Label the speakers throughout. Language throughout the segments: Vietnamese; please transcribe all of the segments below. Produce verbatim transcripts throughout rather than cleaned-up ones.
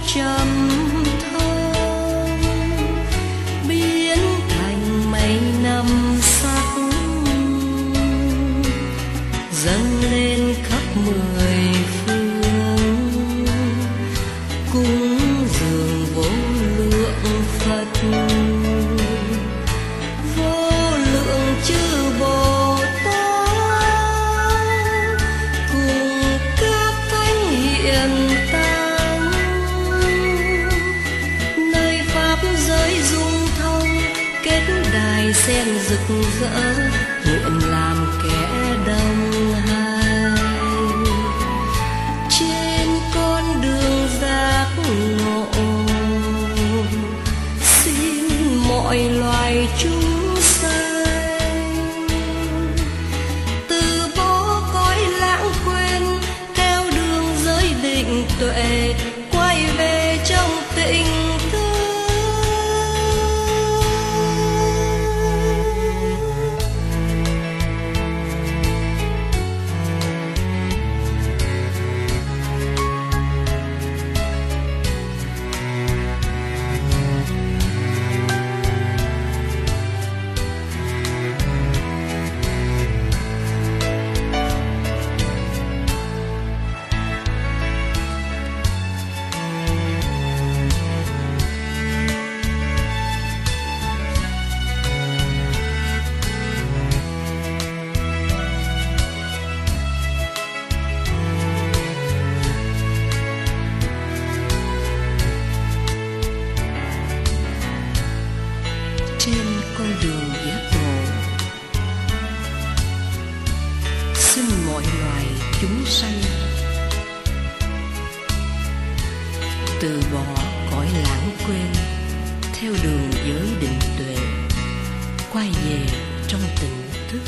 Speaker 1: trầm thơm biến thành mây năm sắc dâng lên khắp mười phương, cúng dường vô lượng Phật, vô lượng chư Bồ Tát cùng các thánh hiện tăng, nơi pháp giới dung thông kết đài sen rực rỡ, nguyện làm kẻ đồng hành trên con đường giác ngộ. Xin mọi loài chúng sanh từ bỏ cõi lãng quên, theo đường giới định tuệ, quay về trong tịnh thức. Trên con đường giác ngộ, xin mọi loài chúng sanh từ bỏ cõi lãng quên, theo đường giới định tuệ, quay về trong tỉnh thức.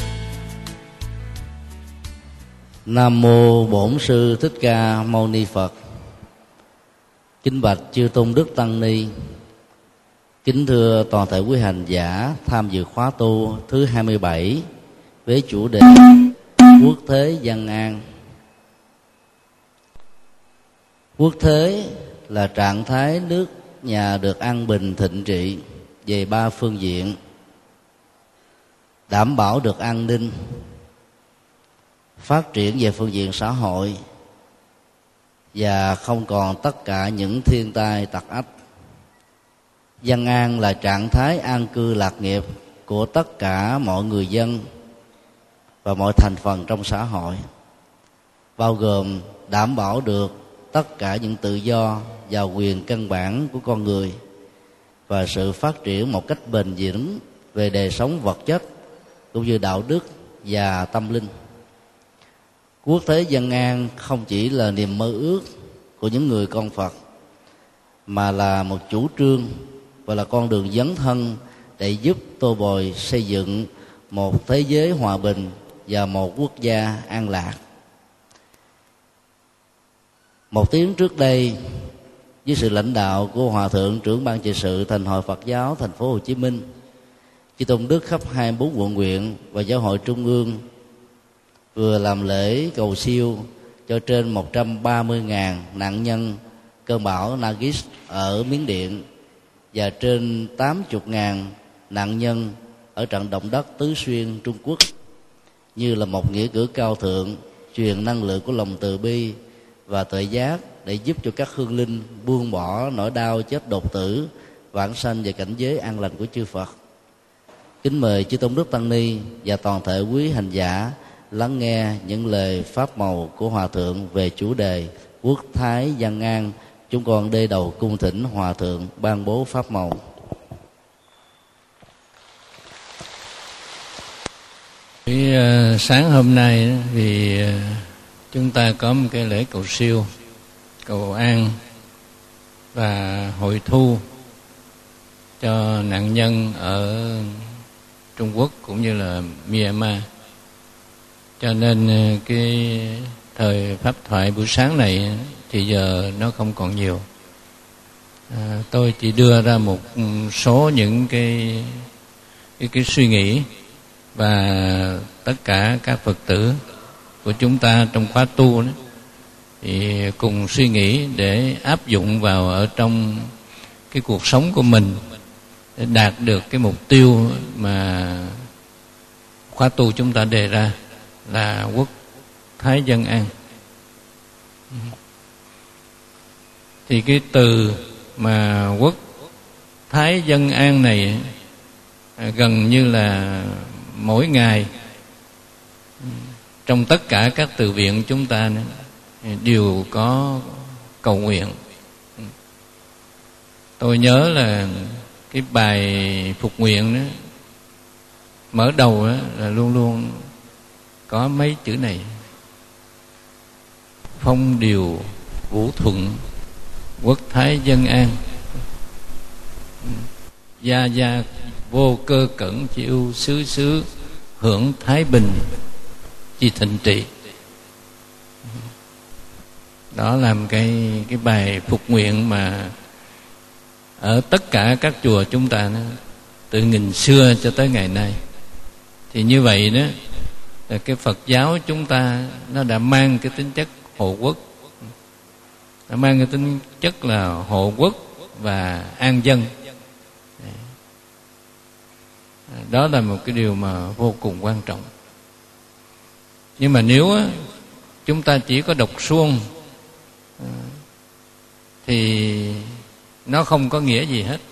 Speaker 2: Nam mô Bổn Sư Thích Ca Mâu Ni Phật. Kính bạch chư tôn đức tăng ni, kính thưa toàn thể quý hành giả tham dự khóa tu thứ hai mươi bảy với chủ đề Quốc thế dân an. Quốc thế là trạng thái nước nhà được an bình thịnh trị về ba phương diện: đảm bảo được an ninh, phát triển về phương diện xã hội, và không còn tất cả những thiên tai tặc ách. Dân an là trạng thái an cư lạc nghiệp của tất cả mọi người dân và mọi thành phần trong xã hội, bao gồm đảm bảo được tất cả những tự do và quyền căn bản của con người và sự phát triển một cách bền vững về đời sống vật chất cũng như đạo đức và tâm linh. Quốc thế dân an không chỉ là niềm mơ ước của những người con Phật, mà là một chủ trương và là con đường dấn thân để giúp tô bồi xây dựng một thế giới hòa bình và một quốc gia an lạc. Một tiếng trước đây, dưới sự lãnh đạo của Hòa thượng trưởng ban trị sự Thành hội Phật giáo thành phố Hồ Chí Minh, chư tôn đức khắp hai mươi bốn quận huyện và giáo hội trung ương vừa làm lễ cầu siêu cho trên một trăm ba mươi nghìn nạn nhân cơn bão Nagis ở Miến Điện và trên tám mươi nghìn nạn nhân ở trận động đất Tứ Xuyên Trung Quốc, như là một nghĩa cử cao thượng truyền năng lượng của lòng từ bi và tuệ giác để giúp cho các hương linh buông bỏ nỗi đau chết đột tử, vãng sanh về cảnh giới an lành của chư Phật. Kính mời chư tôn đức tăng ni và toàn thể quý hành giả lắng nghe những lời pháp màu của Hòa thượng về chủ đề Quốc thái dân an. Chúng con đê đầu cung thỉnh Hòa thượng ban bố pháp màu.
Speaker 3: Cái uh, sáng hôm nay thì uh, chúng ta có một cái lễ cầu siêu, cầu an và hội thu cho nạn nhân ở Trung Quốc cũng như là Myanmar. Cho nên uh, cái thời pháp thoại buổi sáng này thì giờ nó không còn nhiều. À, tôi chỉ đưa ra một số những cái cái, cái suy nghĩ, và tất cả các Phật tử của chúng ta trong khóa tu đó, thì cùng suy nghĩ để áp dụng vào ở trong cái cuộc sống của mình để đạt được cái mục tiêu mà khóa tu chúng ta đề ra là quốc thái dân an. Thì cái từ mà quốc thái dân an này gần như là mỗi ngày trong tất cả các từ viện chúng ta đều có cầu nguyện. Tôi nhớ là cái bài phục nguyện đó, mở đầu đó là luôn luôn có mấy chữ này: phong điều vũ thuận, quốc thái dân an, gia gia vô cơ cẩn chi ưu, xứ xứ hưởng thái bình chi thịnh trị. Đó là một cái cái bài phục nguyện mà ở tất cả các chùa chúng ta đó, từ nghìn xưa cho tới ngày nay. Thì như vậy đó là cái Phật giáo chúng ta nó đã mang cái tính chất hộ quốc, đã mang cái tính chất là hộ quốc và an dân. Đó là một cái điều mà vô cùng quan trọng. Nhưng mà nếu á, chúng ta chỉ có đọc suông thì nó không có nghĩa gì hết.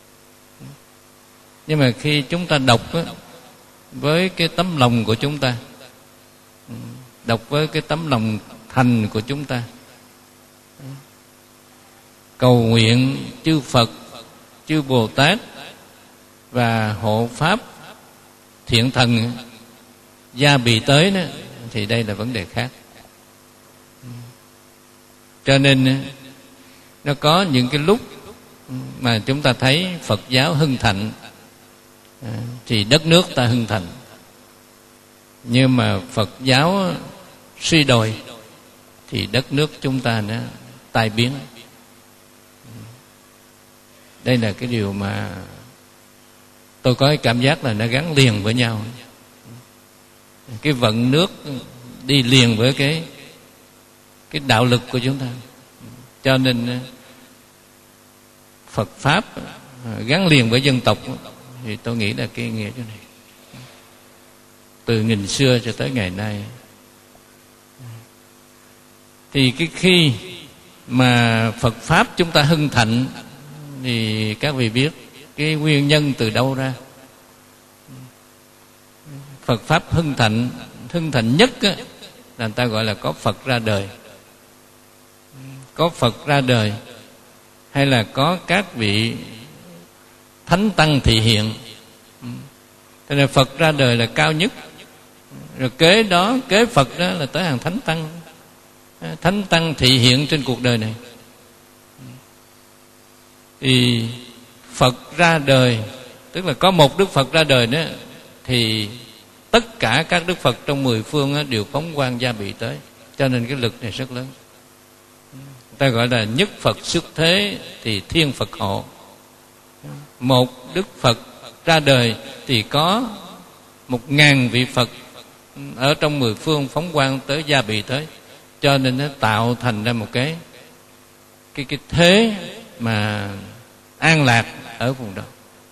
Speaker 3: Nhưng mà khi chúng ta đọc á, với cái tấm lòng của chúng ta, đọc với cái tấm lòng thành của chúng ta, cầu nguyện chư Phật, chư Bồ Tát và hộ Pháp thiện thần gia bì tới đó, thì đây là vấn đề khác. Cho nên nó có những cái lúc mà chúng ta thấy Phật giáo hưng thịnh thì đất nước ta hưng thịnh. Nhưng mà Phật giáo suy đồi thì đất nước chúng ta nó tai biến. Đây là cái điều mà tôi có cái cảm giác là nó gắn liền với nhau. Cái vận nước đi liền với cái cái đạo lực của chúng ta. Cho nên Phật Pháp gắn liền với dân tộc thì tôi nghĩ là cái nghĩa chỗ này từ nghìn xưa cho tới ngày nay. Thì cái khi mà Phật Pháp chúng ta hưng thịnh thì các vị biết cái nguyên nhân từ đâu ra. Phật Pháp hưng thịnh, hưng thịnh nhất á, là người ta gọi là có Phật ra đời. Có Phật ra đời hay là có các vị thánh tăng thị hiện. Thế nên Phật ra đời là cao nhất. Rồi kế đó, kế Phật đó là tới hàng thánh tăng. Thánh tăng thị hiện trên cuộc đời này. Thì Phật ra đời, tức là có một Đức Phật ra đời đó, thì tất cả các Đức Phật trong mười phương đó, đều phóng quang gia bị tới. Cho nên cái lực này rất lớn. Ta gọi là nhất Phật xuất thế thì thiên Phật hộ. Một Đức Phật ra đời thì có một ngàn vị Phật ở trong mười phương phóng quang tới gia bị tới. Cho nên nó tạo thành ra một cái cái cái thế mà an lạc ở vùng đó.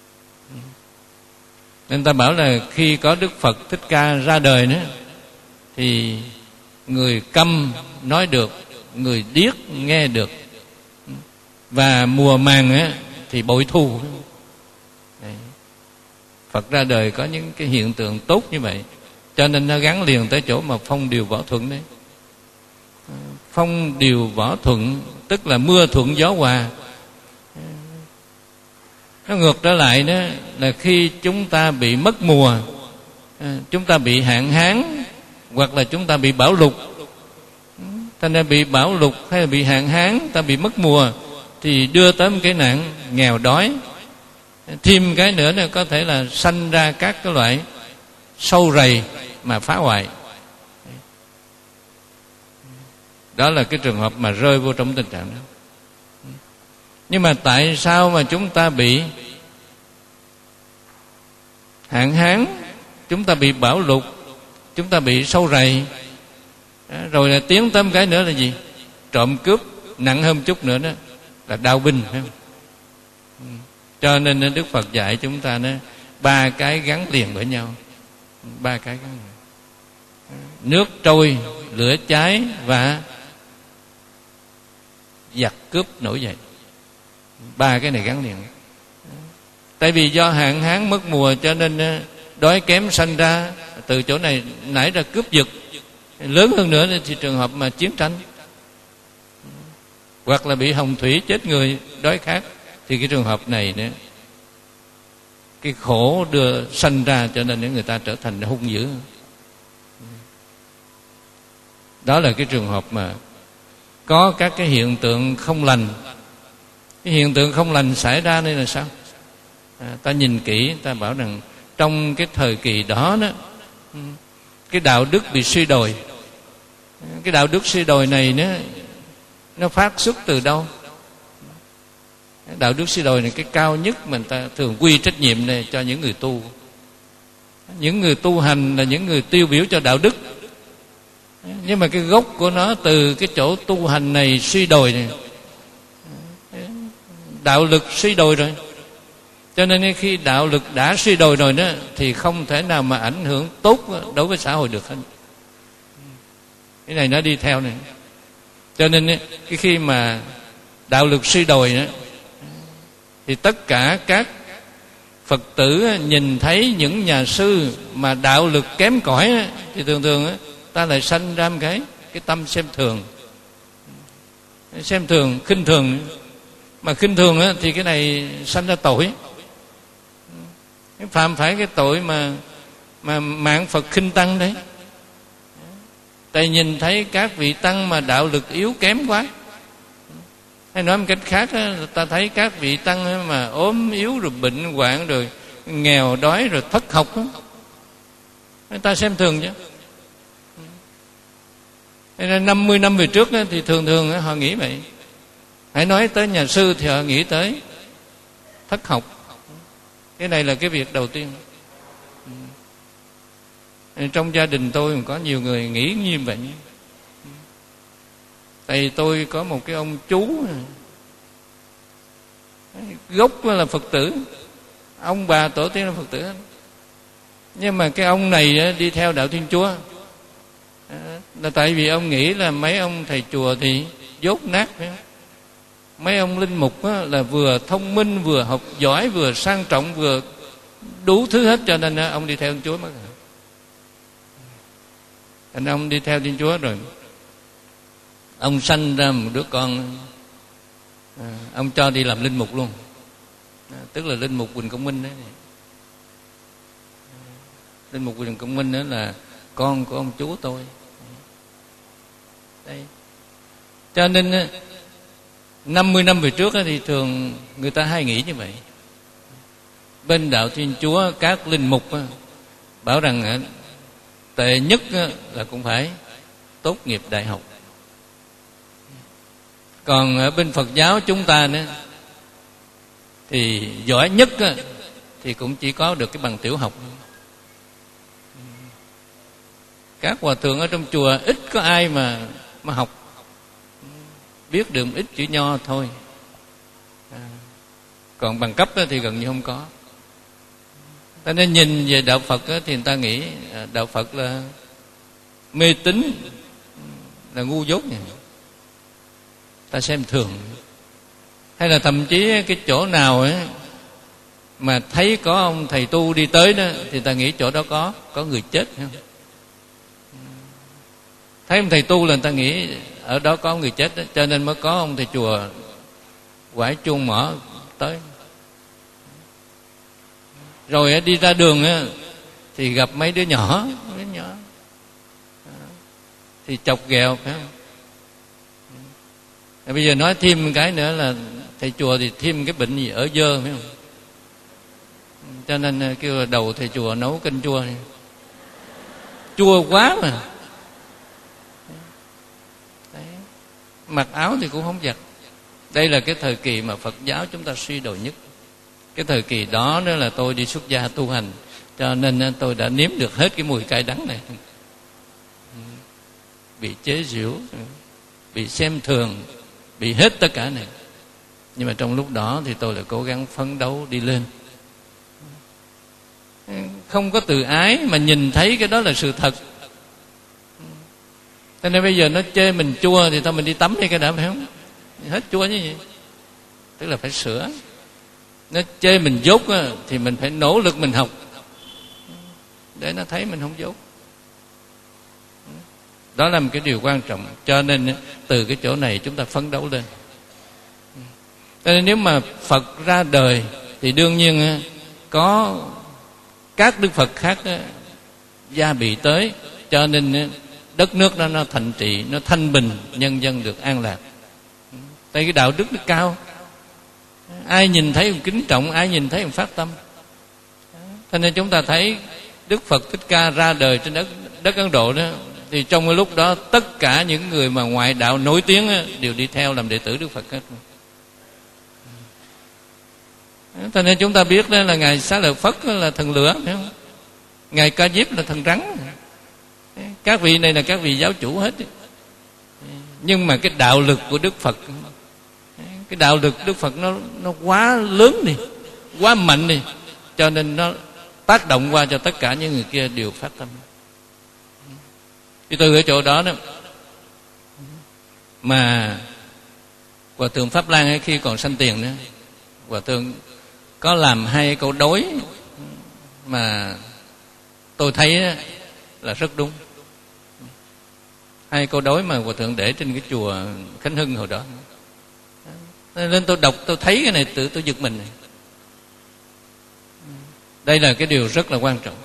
Speaker 3: Nên ta bảo là khi có Đức Phật Thích Ca ra đời nữa thì người câm nói được, người điếc nghe được, và mùa màng á, thì bội thu. Đấy. Phật ra đời có những cái hiện tượng tốt như vậy. Cho nên nó gắn liền tới chỗ mà phong điều võ thuận đấy. Phong điều võ thuận tức là mưa thuận gió hòa. Nó ngược trở lại đó là khi chúng ta bị mất mùa, chúng ta bị hạn hán, hoặc là chúng ta bị bão lụt. Ta nên bị bão lụt hay là bị hạn hán, ta bị mất mùa thì đưa tới một cái nạn nghèo đói. Thêm cái nữa là có thể là sanh ra các cái loại sâu rầy mà phá hoại. Đó là cái trường hợp mà rơi vô trong tình trạng đó. Nhưng mà tại sao mà chúng ta bị hạn hán, chúng ta bị bão lụt, chúng ta bị sâu rầy, rồi là tiến tới một cái nữa là gì? trộm cướp, nặng hơn chút nữa đó là đao binh, phải không? Cho nên Đức Phật dạy chúng ta đó, ba cái gắn liền với nhau, ba cái gắn liền. Nước trôi, lửa cháy và giặc cướp nổi dậy. Ba cái này gắn liền. Tại vì do hạn hán mất mùa cho nên đói kém sanh ra, từ chỗ này nảy ra cướp giật. Lớn hơn nữa thì trường hợp mà chiến tranh, hoặc là bị hồng thủy chết người, đói khát, thì cái trường hợp này nữa, cái khổ đưa sanh ra cho nên người ta trở thành hung dữ. Đó là cái trường hợp mà có các cái hiện tượng không lành. Cái hiện tượng không lành xảy ra đây là sao? À, ta nhìn kỹ, ta bảo rằng trong cái thời kỳ đó đó, cái đạo đức bị suy đồi. Cái đạo đức suy đồi này nó nó phát xuất từ đâu? Đạo đức suy đồi này cái cao nhất mình ta thường quy trách nhiệm này cho những người tu. Những người tu hành là những người tiêu biểu cho đạo đức. Nhưng mà cái gốc của nó từ cái chỗ tu hành này suy đồi này, đạo lực suy đồi rồi. Cho nên khi đạo lực đã suy đồi rồi đó, thì không thể nào mà ảnh hưởng tốt đối với xã hội được hết. Cái này nó đi theo này. Cho nên cái khi mà đạo lực suy đồi đó, thì tất cả các Phật tử nhìn thấy những nhà sư mà đạo lực kém cỏi thì thường thường ta lại sanh ra một cái cái tâm xem thường, xem thường, khinh thường. Mà khinh thường thì cái này sanh ra tội, phạm phải cái tội mà mà mạng Phật khinh tăng đấy. Tại nhìn thấy các vị tăng mà đạo lực yếu kém quá. Hay nói một cách khác đó, ta thấy các vị tăng mà ốm yếu rồi bệnh hoạn rồi nghèo đói rồi thất học đó, người ta xem thường chứ. Nên năm mươi năm về trước đó, thì thường thường họ nghĩ vậy. Hãy nói tới nhà sư thì họ nghĩ tới thất học. Cái này là cái việc đầu tiên. Trong gia đình tôi có nhiều người nghĩ như vậy. Tại vì tôi có một cái ông chú, gốc là Phật tử, ông bà tổ tiên là Phật tử. Nhưng mà cái ông này đi theo đạo Thiên Chúa là tại vì ông nghĩ là mấy ông thầy chùa thì dốt nát, phải không? Mấy ông linh mục là vừa thông minh, vừa học giỏi, vừa sang trọng, vừa đủ thứ hết, cho nên ông đi theo Thiên Chúa mất. Thành ông đi theo Thiên Chúa rồi ông sanh ra một đứa con, à, ông cho đi làm linh mục luôn, à, tức là linh mục Quỳnh Công Minh đấy. Linh mục Quỳnh Công Minh đó là con của ông chú tôi đây. Cho nên năm mươi năm về trước thì thường người ta hay nghĩ như vậy. Bên đạo Thiên Chúa các linh mục bảo rằng tệ nhất là cũng phải tốt nghiệp đại học. Còn ở bên Phật giáo chúng ta nữa thì giỏi nhất thì cũng chỉ có được cái bằng tiểu học. Các hòa thượng ở trong chùa ít có ai mà mà học, biết được ít chữ nho thôi. Còn bằng cấp thì gần như không có. Ta nên nhìn về đạo Phật thì người ta nghĩ đạo Phật là mê tín, là ngu dốt nhỉ. Ta xem thường. Hay là thậm chí cái chỗ nào ấy mà thấy có ông thầy tu đi tới đó thì ta nghĩ chỗ đó có có người chết, không? Thấy ông thầy tu là người ta nghĩ ở đó có người chết đó, cho nên mới có ông thầy chùa quải chuông mỏ tới. Rồi đi ra đường thì gặp mấy đứa nhỏ, mấy đứa nhỏ thì chọc ghẹo, phải không? Bây giờ nói thêm một cái nữa là thầy chùa thì thêm cái bệnh gì ở dơ, phải không? Cho nên kêu là đầu thầy chùa nấu canh chua này. Chua quá mà. Đấy. Mặc áo thì cũng không giặt. Đây là cái thời kỳ mà Phật giáo chúng ta suy đồi nhất. Cái thời kỳ đó nữa là tôi đi xuất gia tu hành, cho nên tôi đã nếm được hết cái mùi cay đắng này. Bị chế giễu, bị xem thường, bị hết tất cả này. Nhưng mà trong lúc đó thì tôi lại cố gắng phấn đấu đi lên. Không có từ ái mà nhìn thấy cái đó là sự thật. Cho nên bây giờ nó chê mình chua thì thôi mình đi tắm đi cái đã, phải không? Hết chua như vậy. Tức là phải sửa. Nó chê mình dốt thì mình phải nỗ lực mình học để nó thấy mình không dốt. Đó là một cái điều quan trọng. Cho nên từ cái chỗ này chúng ta phấn đấu lên. Cho nên nếu mà Phật ra đời thì đương nhiên có các đức Phật khác gia bị tới, cho nên đất nước đó nó thành trị, nó thanh bình, nhân dân được an lạc. Tại cái đạo đức nó cao, ai nhìn thấy cũng kính trọng, ai nhìn thấy cũng phát tâm. Cho nên chúng ta thấy Đức Phật Thích Ca ra đời trên đất đất Ấn Độ đó, thì trong cái lúc đó tất cả những người mà ngoại đạo nổi tiếng đều đi theo làm đệ tử Đức Phật hết. Cho nên chúng ta biết đó là ngài Xá Lợi Phất là thần lửa, phải không? Ngài Ca Diếp là thần rắn. Các vị này là các vị giáo chủ hết. Nhưng mà cái đạo lực của Đức Phật, cái đạo lực Đức Phật nó nó quá lớn đi, quá mạnh đi, cho nên nó tác động qua cho tất cả những người kia đều phát tâm. Thì từ ở chỗ đó đó mà Hòa thượng Pháp Lan ấy, khi còn sanh tiền đó, Hòa thượng có làm hai câu đối mà tôi thấy là rất đúng. Hai câu đối mà Hòa thượng để trên cái chùa Khánh Hưng hồi đó. Nên tôi đọc tôi thấy cái này tự tôi giật mình này. Đây là cái điều rất là quan trọng.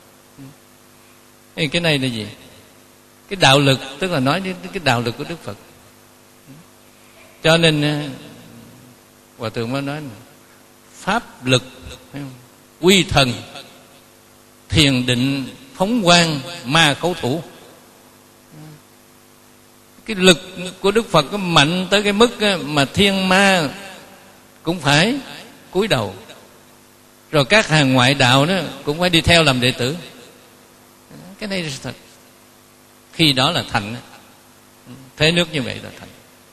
Speaker 3: Cái này là gì? Cái đạo lực, tức là nói đến cái đạo lực của Đức Phật. Cho nên Hòa thượng mới nói pháp lực, quy thần, thiền định, phóng quang, ma khấu thủ. Cái lực của Đức Phật có mạnh tới cái mức mà thiên ma cũng phải cúi đầu, rồi các hàng ngoại đạo đó cũng phải đi theo làm đệ tử. Cái này là thật. Khi đó là thành. Thế nước như vậy là thành.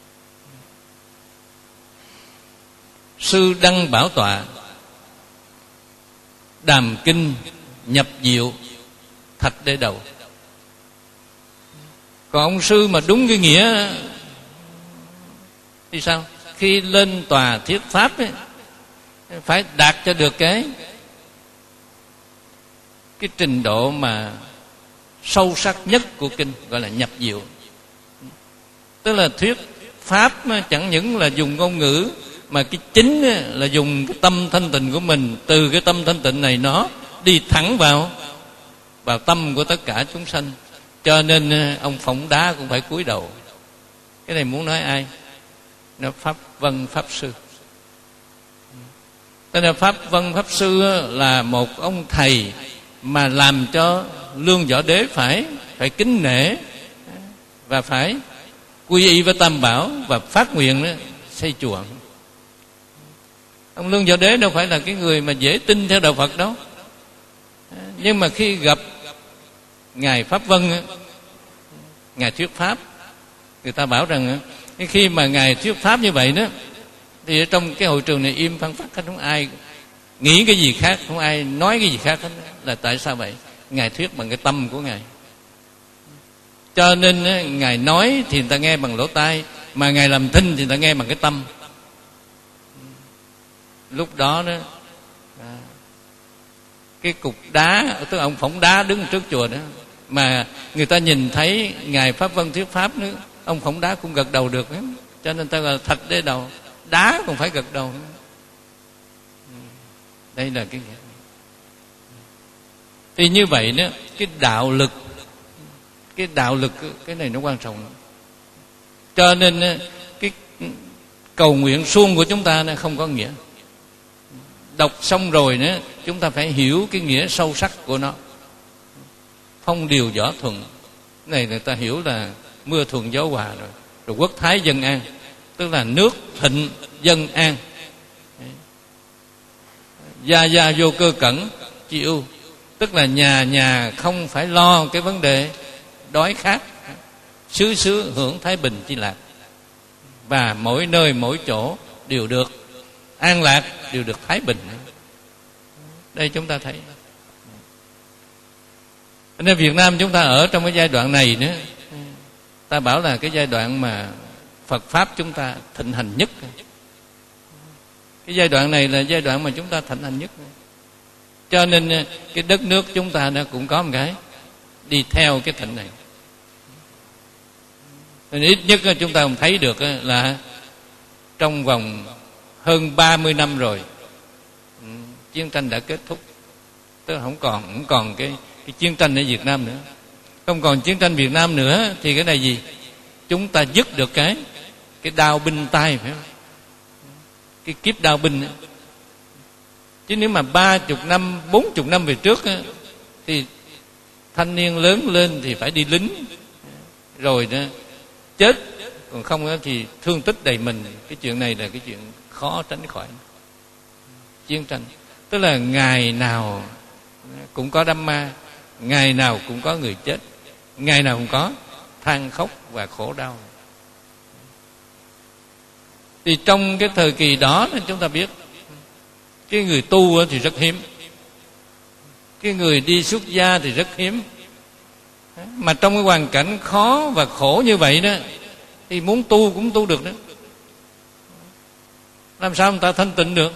Speaker 3: Sư Đăng bảo tọa, đàm kinh nhập diệu, thạch đế đầu. Còn ông sư mà đúng cái nghĩa thì sao? Khi lên tòa thuyết pháp ấy, phải đạt cho được cái cái trình độ mà sâu sắc nhất của kinh, gọi là nhập diệu. Tức là thuyết pháp chẳng những là dùng ngôn ngữ, mà cái chính là dùng cái tâm thanh tịnh của mình. Từ cái tâm thanh tịnh này nó đi thẳng vào vào tâm của tất cả chúng sanh. Cho nên ông phỏng đá cũng phải cúi đầu. Cái này muốn nói ai? Nó Pháp Vân Pháp Sư. Tức là Pháp Vân Pháp Sư là một ông thầy mà làm cho Lương Võ Đế phải phải kính nể và phải quy y với Tam Bảo và phát nguyện đó, xây chùa. Ông Lương Võ Đế đâu phải là cái người mà dễ tin theo đạo Phật đâu. Nhưng mà khi gặp ngài Pháp Vân, ngài thuyết pháp, người ta bảo rằng khi mà ngài thuyết pháp như vậy đó, thì ở trong cái hội trường này im phăng phắc, không ai nghĩ cái gì khác, không ai nói cái gì khác hết. Là tại sao vậy? Ngài thuyết bằng cái tâm của ngài. Cho nên ngài nói thì người ta nghe bằng lỗ tai, mà ngài làm thinh thì người ta nghe bằng cái tâm. Lúc đó đó cái cục đá, tức là ông phỏng đá đứng trước chùa đó, mà người ta nhìn thấy ngài Pháp Vân thuyết pháp nữa, ông phỏng đá cũng gật đầu được. Cho nên ta gọi là thạch đế đầu, đá cũng phải gật đầu. Đây là cái thì như vậy đó, cái đạo lực, cái đạo lực cái này nó quan trọng. Cho nên cái cầu nguyện suông của chúng ta nó không có nghĩa. Đọc xong rồi nữa, chúng ta phải hiểu cái nghĩa sâu sắc của nó. Phong điều võ thuận, cái này người ta hiểu là mưa thuận gió hòa rồi. Rồi quốc thái dân an, tức là nước thịnh dân an. Gia gia vô cơ cẩn chi ưu, tức là nhà nhà không phải lo cái vấn đề đói khát, xứ xứ hưởng thái bình chi lạc. và mỗi nơi mỗi chỗ đều được an lạc, đều được thái bình. Đây chúng ta thấy. Nên Việt Nam chúng ta ở trong cái giai đoạn này nữa, ta bảo là cái giai đoạn mà Phật Pháp chúng ta thịnh hành nhất. Cái giai đoạn này là giai đoạn mà chúng ta thịnh hành nhất. Cho nên cái đất nước chúng ta nó cũng có một cái đi theo cái thịnh này. Nên ít nhất chúng ta cũng thấy được là trong vòng hơn ba mươi năm rồi, chiến tranh đã kết thúc. Tức là không còn không còn cái, cái chiến tranh ở Việt Nam nữa. Không còn chiến tranh Việt Nam nữa thì cái này gì? Chúng ta dứt được cái cái đao binh tay, phải không? Cái kiếp đao binh. Chứ nếu mà ba chục năm, bốn chục năm về trước á, thì thanh niên lớn lên thì phải đi lính, rồi đó chết, còn không đó thì thương tích đầy mình. Cái chuyện này là cái chuyện khó tránh khỏi. Chiến tranh tức là ngày nào cũng có đám ma, ngày nào cũng có người chết, ngày nào cũng có than khóc và khổ đau. Thì trong cái thời kỳ đó chúng ta biết cái người tu thì rất hiếm, cái người đi xuất gia thì rất hiếm. Mà trong cái hoàn cảnh khó và khổ như vậy đó, thì muốn tu cũng tu được đó. Làm sao người ta thanh tịnh được?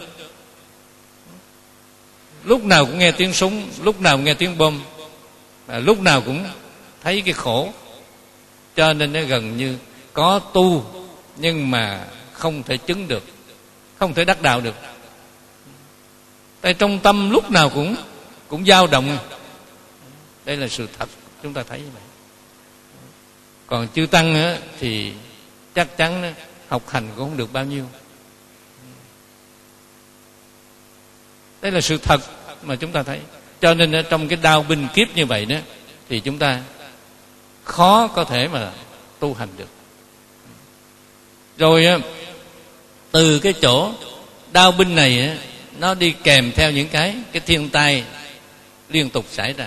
Speaker 3: Lúc nào cũng nghe tiếng súng, lúc nào cũng nghe tiếng bom, và lúc nào cũng thấy cái khổ. Cho nên nó gần như có tu nhưng mà không thể chứng được, không thể đắc đạo được. Tại trong tâm lúc nào cũng cũng dao động. Đây là sự thật, chúng ta thấy như vậy. Còn chư tăng á, thì chắc chắn á, học hành cũng không được bao nhiêu. Đây là sự thật mà chúng ta thấy. Cho nên á, trong cái đao binh kiếp như vậy đó, thì chúng ta khó có thể mà tu hành được. Rồi á, từ cái chỗ đao binh này á, nó đi kèm theo những cái cái thiên tai liên tục xảy ra.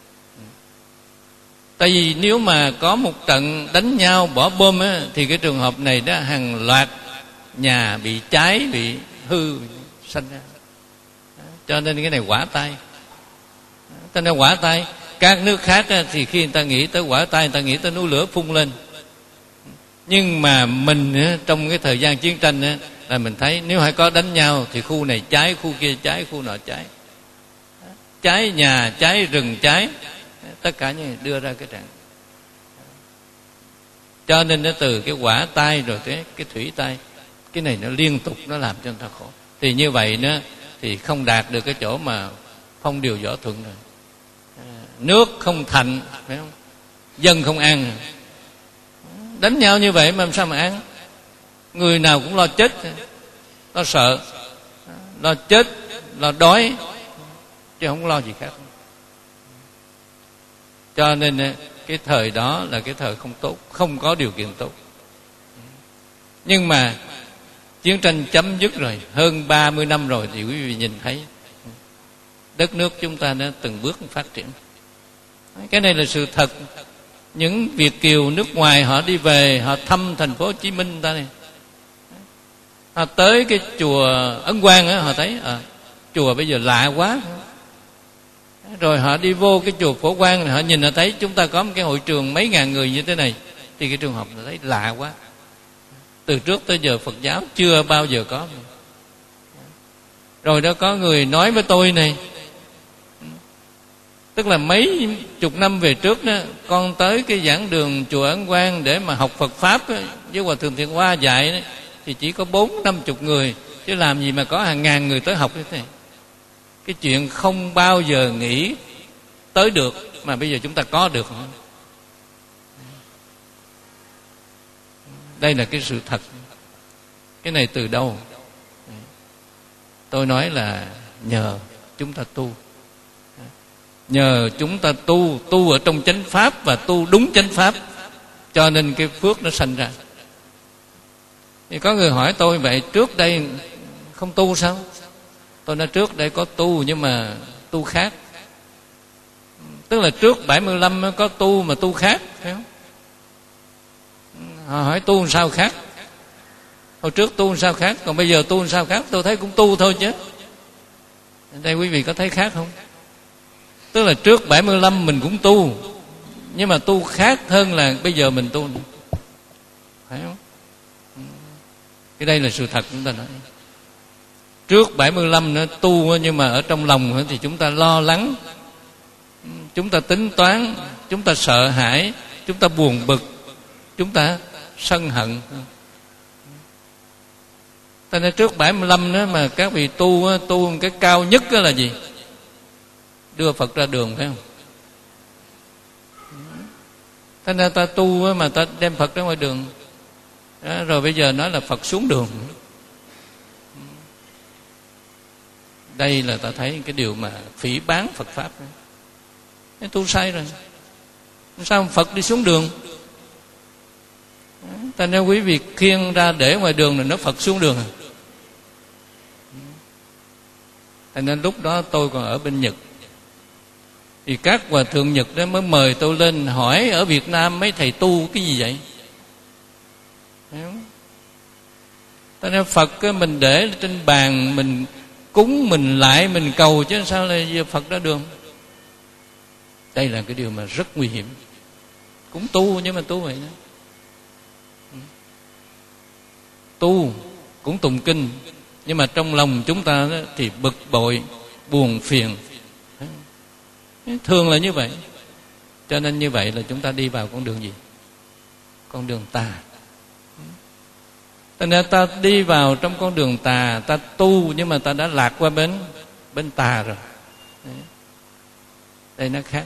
Speaker 3: Tại vì nếu mà có một trận đánh nhau bỏ bom á, thì cái trường hợp này đó hàng loạt nhà bị cháy, bị hư sanh ra. Cho nên cái này hỏa tai. Cho nên hỏa tai. Các nước khác á, thì khi người ta nghĩ tới hỏa tai, người ta nghĩ tới núi lửa phun lên. Nhưng mà mình á, trong cái thời gian chiến tranh á, là mình thấy nếu hay có đánh nhau thì khu này cháy, khu kia cháy, khu nọ cháy. Cháy nhà, cháy rừng, cháy. Tất cả như đưa ra cái trạng. Cho nên nó từ cái hỏa tai rồi cái, cái thủy tai, cái này nó liên tục nó làm cho người ta khổ. Thì như vậy nó thì không đạt được cái chỗ mà phong điều võ thuận rồi. Nước không thành, phải không? Dân không ăn. Đánh nhau như vậy mà làm sao mà ăn? Người nào cũng lo chết, lo sợ, lo chết, lo đói, chứ không lo gì khác. Cho nên cái thời đó là cái thời không tốt, không có điều kiện tốt. Nhưng mà chiến tranh chấm dứt rồi, hơn ba mươi năm rồi, thì quý vị nhìn thấy đất nước chúng ta đã từng bước phát triển. Cái này là sự thật. Những Việt kiều nước ngoài họ đi về, họ thăm thành phố Hồ Chí Minh ta này, họ tới cái chùa Ấn Quang á, họ thấy à, chùa bây giờ lạ quá. Rồi họ đi vô cái chùa Phổ Quang, họ nhìn họ thấy chúng ta có một cái hội trường mấy ngàn người như thế này, thì cái trường hợp họ thấy lạ quá. Từ trước tới giờ Phật giáo chưa bao giờ có. Rồi đó có người nói với tôi này, tức là mấy chục năm về trước đó, con tới cái giảng đường chùa Ấn Quang để mà học Phật Pháp đó, với Hòa Thượng Thiện Hoa dạy đó, thì chỉ có bốn năm chục người, chứ làm gì mà có hàng ngàn người tới học như thế này. Cái chuyện không bao giờ nghĩ tới được, mà bây giờ chúng ta có được. Đây là cái sự thật. Cái này từ đâu? Tôi nói là nhờ chúng ta tu. Nhờ chúng ta tu, tu ở trong chánh pháp và tu đúng chánh pháp, cho nên cái phước nó sanh ra. Thì có người hỏi tôi vậy, trước đây không tu sao? Tôi nói trước đây có tu nhưng mà tu khác. Tức là trước bảy mươi lăm có tu mà tu khác, phải không? Họ hỏi tu sao khác? Hồi trước tu sao khác, còn bây giờ tu sao khác? Tôi thấy cũng tu thôi chứ. Đây quý vị có thấy khác không? Tức là trước bảy mươi lăm mình cũng tu, nhưng mà tu khác hơn là bây giờ mình tu, phải không? Cái đây là sự thật chúng ta nói. Trước bảy mươi lăm nữa tu, nhưng mà ở trong lòng thì chúng ta lo lắng, chúng ta tính toán, chúng ta sợ hãi, chúng ta buồn bực, chúng ta sân hận. Cho nên trước bảy mươi lăm nữa mà các vị tu, tu cái cao nhất đó là gì? Đưa Phật ra đường, phải không? Thế nên ta tu mà ta đem Phật ra ngoài đường đó, rồi bây giờ nói là Phật xuống đường. Đây là ta thấy cái điều mà phỉ báng Phật Pháp. Cái tu sai rồi. Sao Phật đi xuống đường? Ta nếu quý vị khiêng ra để ngoài đường là nó Phật xuống đường à? Thành nên lúc đó tôi còn ở bên Nhật, thì các hòa thượng Nhật đó mới mời tôi lên hỏi ở Việt Nam mấy thầy tu cái gì vậy? Ta nói Phật mình để trên bàn, mình cúng, mình lại, mình cầu, chứ sao lại giờ Phật ra đường? Đây là cái điều mà rất nguy hiểm. Cũng tu nhưng mà tu vậy đó. Tu cũng tụng kinh, nhưng mà trong lòng chúng ta đó thì bực bội, buồn phiền. Thường là như vậy. Cho nên như vậy là chúng ta đi vào con đường gì? Con đường tà. Cho nên ta đi vào trong con đường tà, ta tu nhưng mà ta đã lạc qua bên bên tà rồi. Đây nó khác.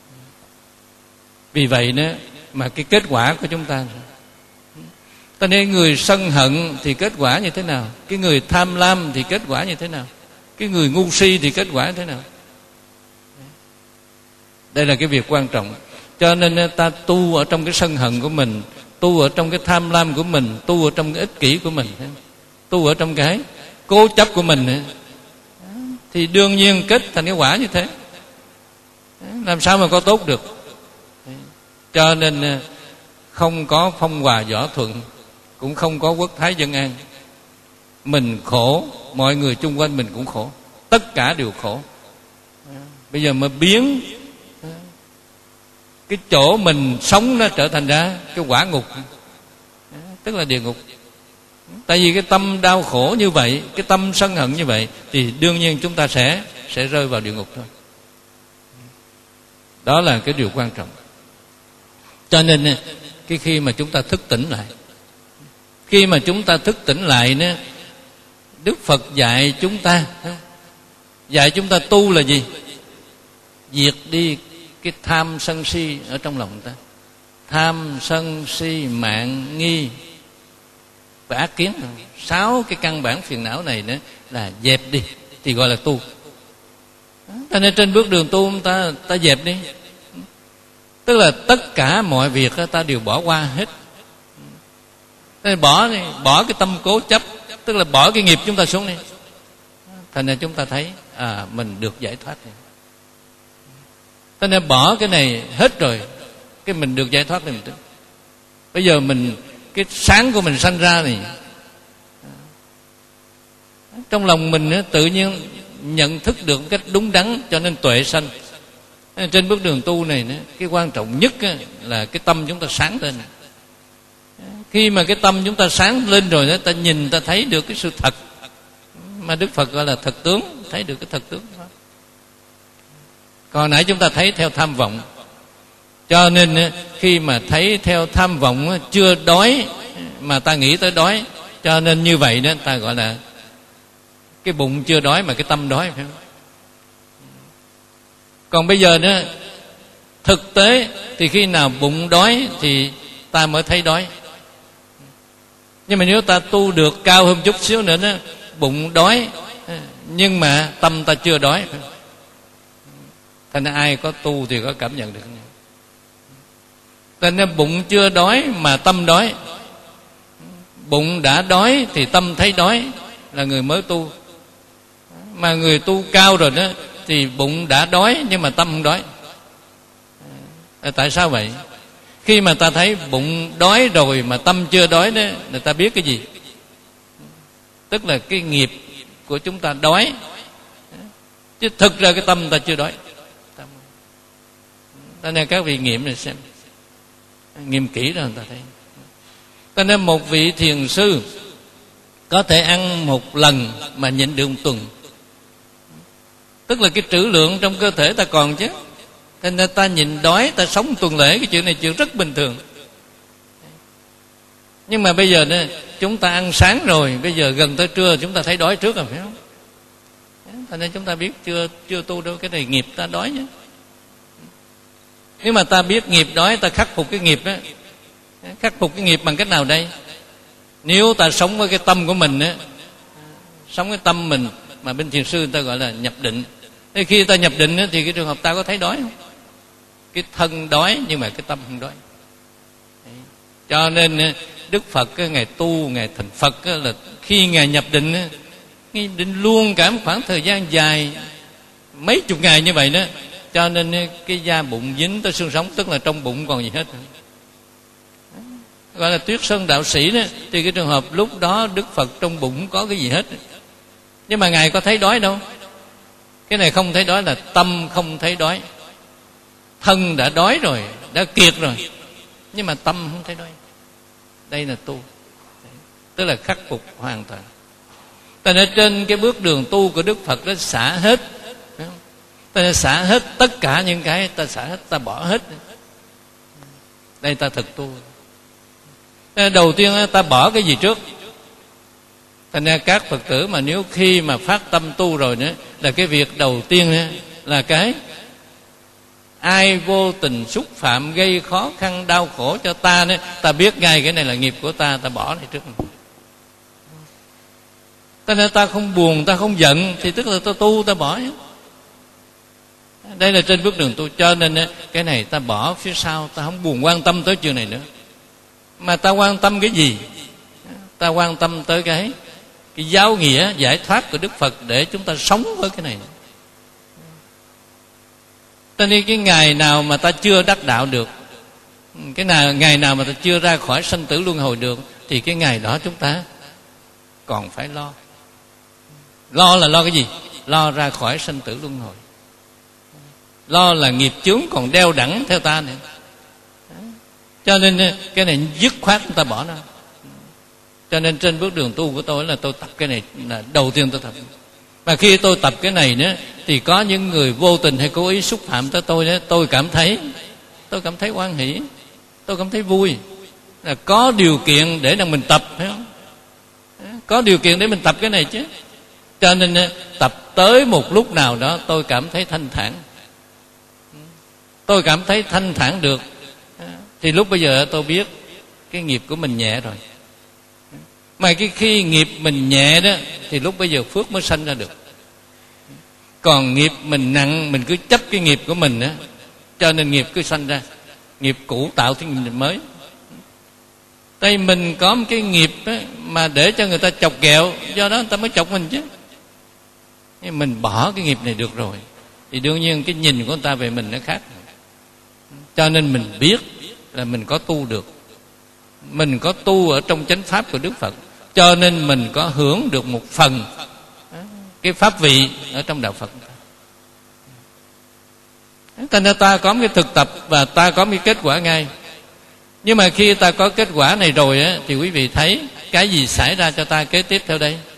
Speaker 3: Vì vậy nữa mà cái kết quả của chúng ta, cho nên người sân hận thì kết quả như thế nào? Cái người tham lam thì kết quả như thế nào? Cái người ngu si thì kết quả như thế nào? Đây là cái việc quan trọng. Cho nên ta tu ở trong cái sân hận của mình, tu ở trong cái tham lam của mình, tu ở trong cái ích kỷ của mình, tu ở trong cái cố chấp của mình, thì đương nhiên kết thành cái quả như thế. Làm sao mà có tốt được? Cho nên không có phong hòa võ thuận, cũng không có quốc thái dân an. Mình khổ, mọi người chung quanh mình cũng khổ, tất cả đều khổ. Bây giờ mà biến cái chỗ mình sống nó trở thành ra cái quả ngục, tức là địa ngục. Tại vì cái tâm đau khổ như vậy, cái tâm sân hận như vậy, thì đương nhiên chúng ta sẽ sẽ rơi vào địa ngục thôi. Đó là cái điều quan trọng. Cho nên cái khi mà chúng ta thức tỉnh lại, khi mà chúng ta thức tỉnh lại nữa, Đức Phật dạy chúng ta, dạy chúng ta tu là gì? Diệt đi cái tham sân si ở trong lòng ta. Tham sân si mạn nghi và ác kiến, sáu cái căn bản phiền não này nữa là dẹp đi thì gọi là tu. Cho nên trên bước đường tu ta ta dẹp đi, tức là tất cả mọi việc ta đều bỏ qua hết. Nên bỏ đi, bỏ cái tâm cố chấp, tức là bỏ cái nghiệp chúng ta xuống đi. Thành ra chúng ta thấy à mình được giải thoát rồi. Cho nên bỏ cái này hết rồi, cái mình được giải thoát rồi. Mình bây giờ mình cái sáng của mình sanh ra này, trong lòng mình tự nhiên nhận thức được một cách đúng đắn, cho nên tuệ sanh. Trên bước đường tu này, cái quan trọng nhất là cái tâm chúng ta sáng lên. Khi mà cái tâm chúng ta sáng lên rồi, ta nhìn, ta thấy được cái sự thật mà Đức Phật gọi là thật tướng, thấy được cái thật tướng đó. Còn nãy chúng ta thấy theo tham vọng, cho nên khi mà thấy theo tham vọng chưa đói mà ta nghĩ tới đói, cho nên như vậy đó ta gọi là cái bụng chưa đói mà cái tâm đói, phải không? Còn bây giờ nữa, thực tế thì khi nào bụng đói thì ta mới thấy đói. Nhưng mà nếu ta tu được cao hơn chút xíu nữa đó, bụng đói nhưng mà tâm ta chưa đói. Thành ra ai có tu thì có cảm nhận được. Thành ra bụng chưa đói mà tâm đói, bụng đã đói thì tâm thấy đói, là người mới tu. Mà người tu cao rồi đó thì bụng đã đói nhưng mà tâm không đói. À, tại sao vậy? Khi mà ta thấy bụng đói rồi mà tâm chưa đói đó, người ta biết cái gì? tức là cái nghiệp của chúng ta đói, chứ thực ra cái tâm ta chưa đói. Cho nên các vị nghiệm này xem, nghiệm kỹ rồi người ta thấy. Cho nên một vị thiền sư có thể ăn một lần mà nhịn được một tuần, tức là cái trữ lượng trong cơ thể ta còn chứ. Cho nên ta nhịn đói, ta sống tuần lễ, cái chuyện này chuyện rất bình thường. Nhưng mà bây giờ đó, chúng ta ăn sáng rồi, bây giờ gần tới trưa chúng ta thấy đói trước rồi, phải không? Cho nên chúng ta biết chưa chưa tu đâu, cái này nghiệp ta đói nhé. Nếu mà ta biết nghiệp đói, ta khắc phục cái nghiệp đó. Khắc phục cái nghiệp bằng cách nào đây? Nếu ta sống với cái tâm của mình á, sống cái tâm mình mà bên thiền sư người ta gọi là nhập định. Thế khi ta nhập định á, thì cái trường hợp ta có thấy đói không? Cái thân đói nhưng mà cái tâm không đói. Đấy. Cho nên Đức Phật Ngài tu, Ngài thành Phật là khi Ngài nhập định, Ngài định luôn cả một khoảng thời gian dài, mấy chục ngày như vậy đó. Cho nên cái da bụng dính tới xương sống, tức là trong bụng còn gì hết. Gọi là Tuyết Sơn đạo sĩ đó, thì cái trường hợp lúc đó Đức Phật trong bụng có cái gì hết. Nhưng mà Ngài có thấy đói đâu. Cái này không thấy đói là tâm không thấy đói. Thân đã đói rồi, đã kiệt rồi, nhưng mà tâm không thấy đói. Đây là tu, tức là khắc phục hoàn toàn. Ta nên trên cái bước đường tu của Đức Phật đó xả hết. Ta nên xả hết tất cả những cái, ta xả hết, ta bỏ hết. Đây ta thực tu. Đầu tiên ta bỏ cái gì trước? Thành ra các Phật tử mà nếu khi mà phát tâm tu rồi nữa, là cái việc đầu tiên là cái ai vô tình xúc phạm gây khó khăn đau khổ cho ta nữa, ta biết ngay cái này là nghiệp của ta, ta bỏ này trước. Cho nên ta không buồn, ta không giận, thì tức là ta tu, ta bỏ. Đây là trên bước đường tu. Cho nên cái này ta bỏ phía sau, ta không buồn quan tâm tới chuyện này nữa. Mà ta quan tâm cái gì? Ta quan tâm tới cái cái giáo nghĩa giải thoát của Đức Phật, để chúng ta sống với cái này. Cho nên cái ngày nào mà ta chưa đắc đạo được, cái nào ngày nào mà ta chưa ra khỏi sanh tử luân hồi được, thì cái ngày đó chúng ta còn phải lo. Lo là lo cái gì? Lo ra khỏi sanh tử luân hồi. Lo là nghiệp chướng còn đeo đẳng theo ta nữa. Cho nên cái này dứt khoát chúng ta bỏ nó. Cho nên trên bước đường tu của tôi là tôi tập cái này là đầu tiên tôi tập. Và khi tôi tập cái này nữa, thì có những người vô tình hay cố ý xúc phạm tới tôi nữa, tôi cảm thấy tôi cảm thấy hoan hỷ, tôi cảm thấy vui, là có điều kiện để mình tập, phải không? Có điều kiện để mình tập cái này chứ. Cho nên tập tới một lúc nào đó tôi cảm thấy thanh thản, tôi cảm thấy thanh thản được, thì lúc bây giờ tôi biết cái nghiệp của mình nhẹ rồi. Mà cái khi nghiệp mình nhẹ đó, thì lúc bây giờ phước mới sanh ra được. Còn nghiệp mình nặng, mình cứ chấp cái nghiệp của mình đó, cho nên nghiệp cứ sanh ra. Nghiệp cũ tạo thêm nghiệp mới. Tại mình có một cái nghiệp đó, mà để cho người ta chọc ghẹo, do đó người ta mới chọc mình chứ. Mình bỏ cái nghiệp này được rồi, thì đương nhiên cái nhìn của người ta về mình nó khác. Cho nên mình biết là mình có tu được, mình có tu ở trong chánh pháp của Đức Phật, cho nên mình có hưởng được một phần cái pháp vị ở trong đạo Phật. Thành ra ta có một cái thực tập và ta có một cái kết quả ngay. Nhưng mà khi ta có kết quả này rồi á, thì quý vị thấy cái gì xảy ra cho ta kế tiếp theo đây.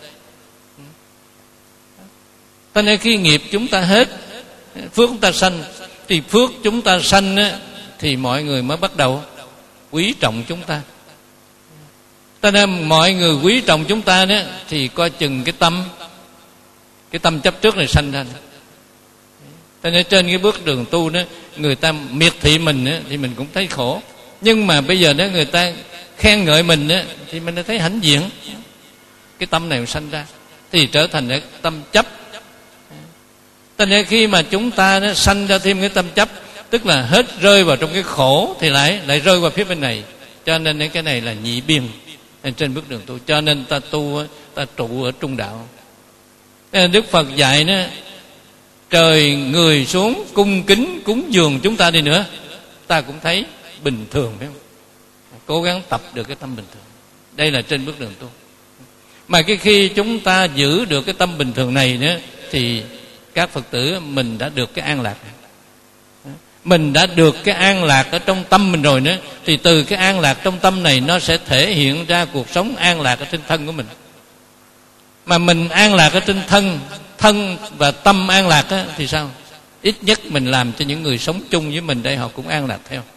Speaker 3: Cho nên khi nghiệp chúng ta hết, phước chúng ta sanh, thì phước chúng ta sanh á, thì mọi người mới bắt đầu quý trọng chúng ta. Cho nên mọi người quý trọng chúng ta đó, thì coi chừng cái tâm cái tâm chấp trước này sanh ra. Cho nên trên cái bước đường tu đó, người ta miệt thị mình đó, thì mình cũng thấy khổ. Nhưng mà bây giờ đó người ta khen ngợi mình đó, thì mình thấy hãnh diện. Cái tâm này sanh ra thì trở thành cái tâm chấp. Cho nên khi mà chúng ta nó sanh ra thêm cái tâm chấp, tức là hết rơi vào trong cái khổ, thì lại lại rơi vào phía bên này. Cho nên cái này là nhị biên trên bước đường tu. Cho nên ta tu, ta trụ ở trung đạo. Đức Phật dạy nó, trời người xuống cung kính cúng dường chúng ta đi nữa, ta cũng thấy bình thường, phải không? Cố gắng tập được cái tâm bình thường. Đây là trên bước đường tu. Mà cái khi chúng ta giữ được cái tâm bình thường này nữa, thì các Phật tử mình đã được cái an lạc. Mình đã được cái an lạc ở trong tâm mình rồi nữa, thì từ cái an lạc trong tâm này nó sẽ thể hiện ra cuộc sống an lạc ở trên thân của mình. Mà mình an lạc ở trên thân, thân và tâm an lạc á, thì sao? Ít nhất mình làm cho những người sống chung với mình đây họ cũng an lạc theo.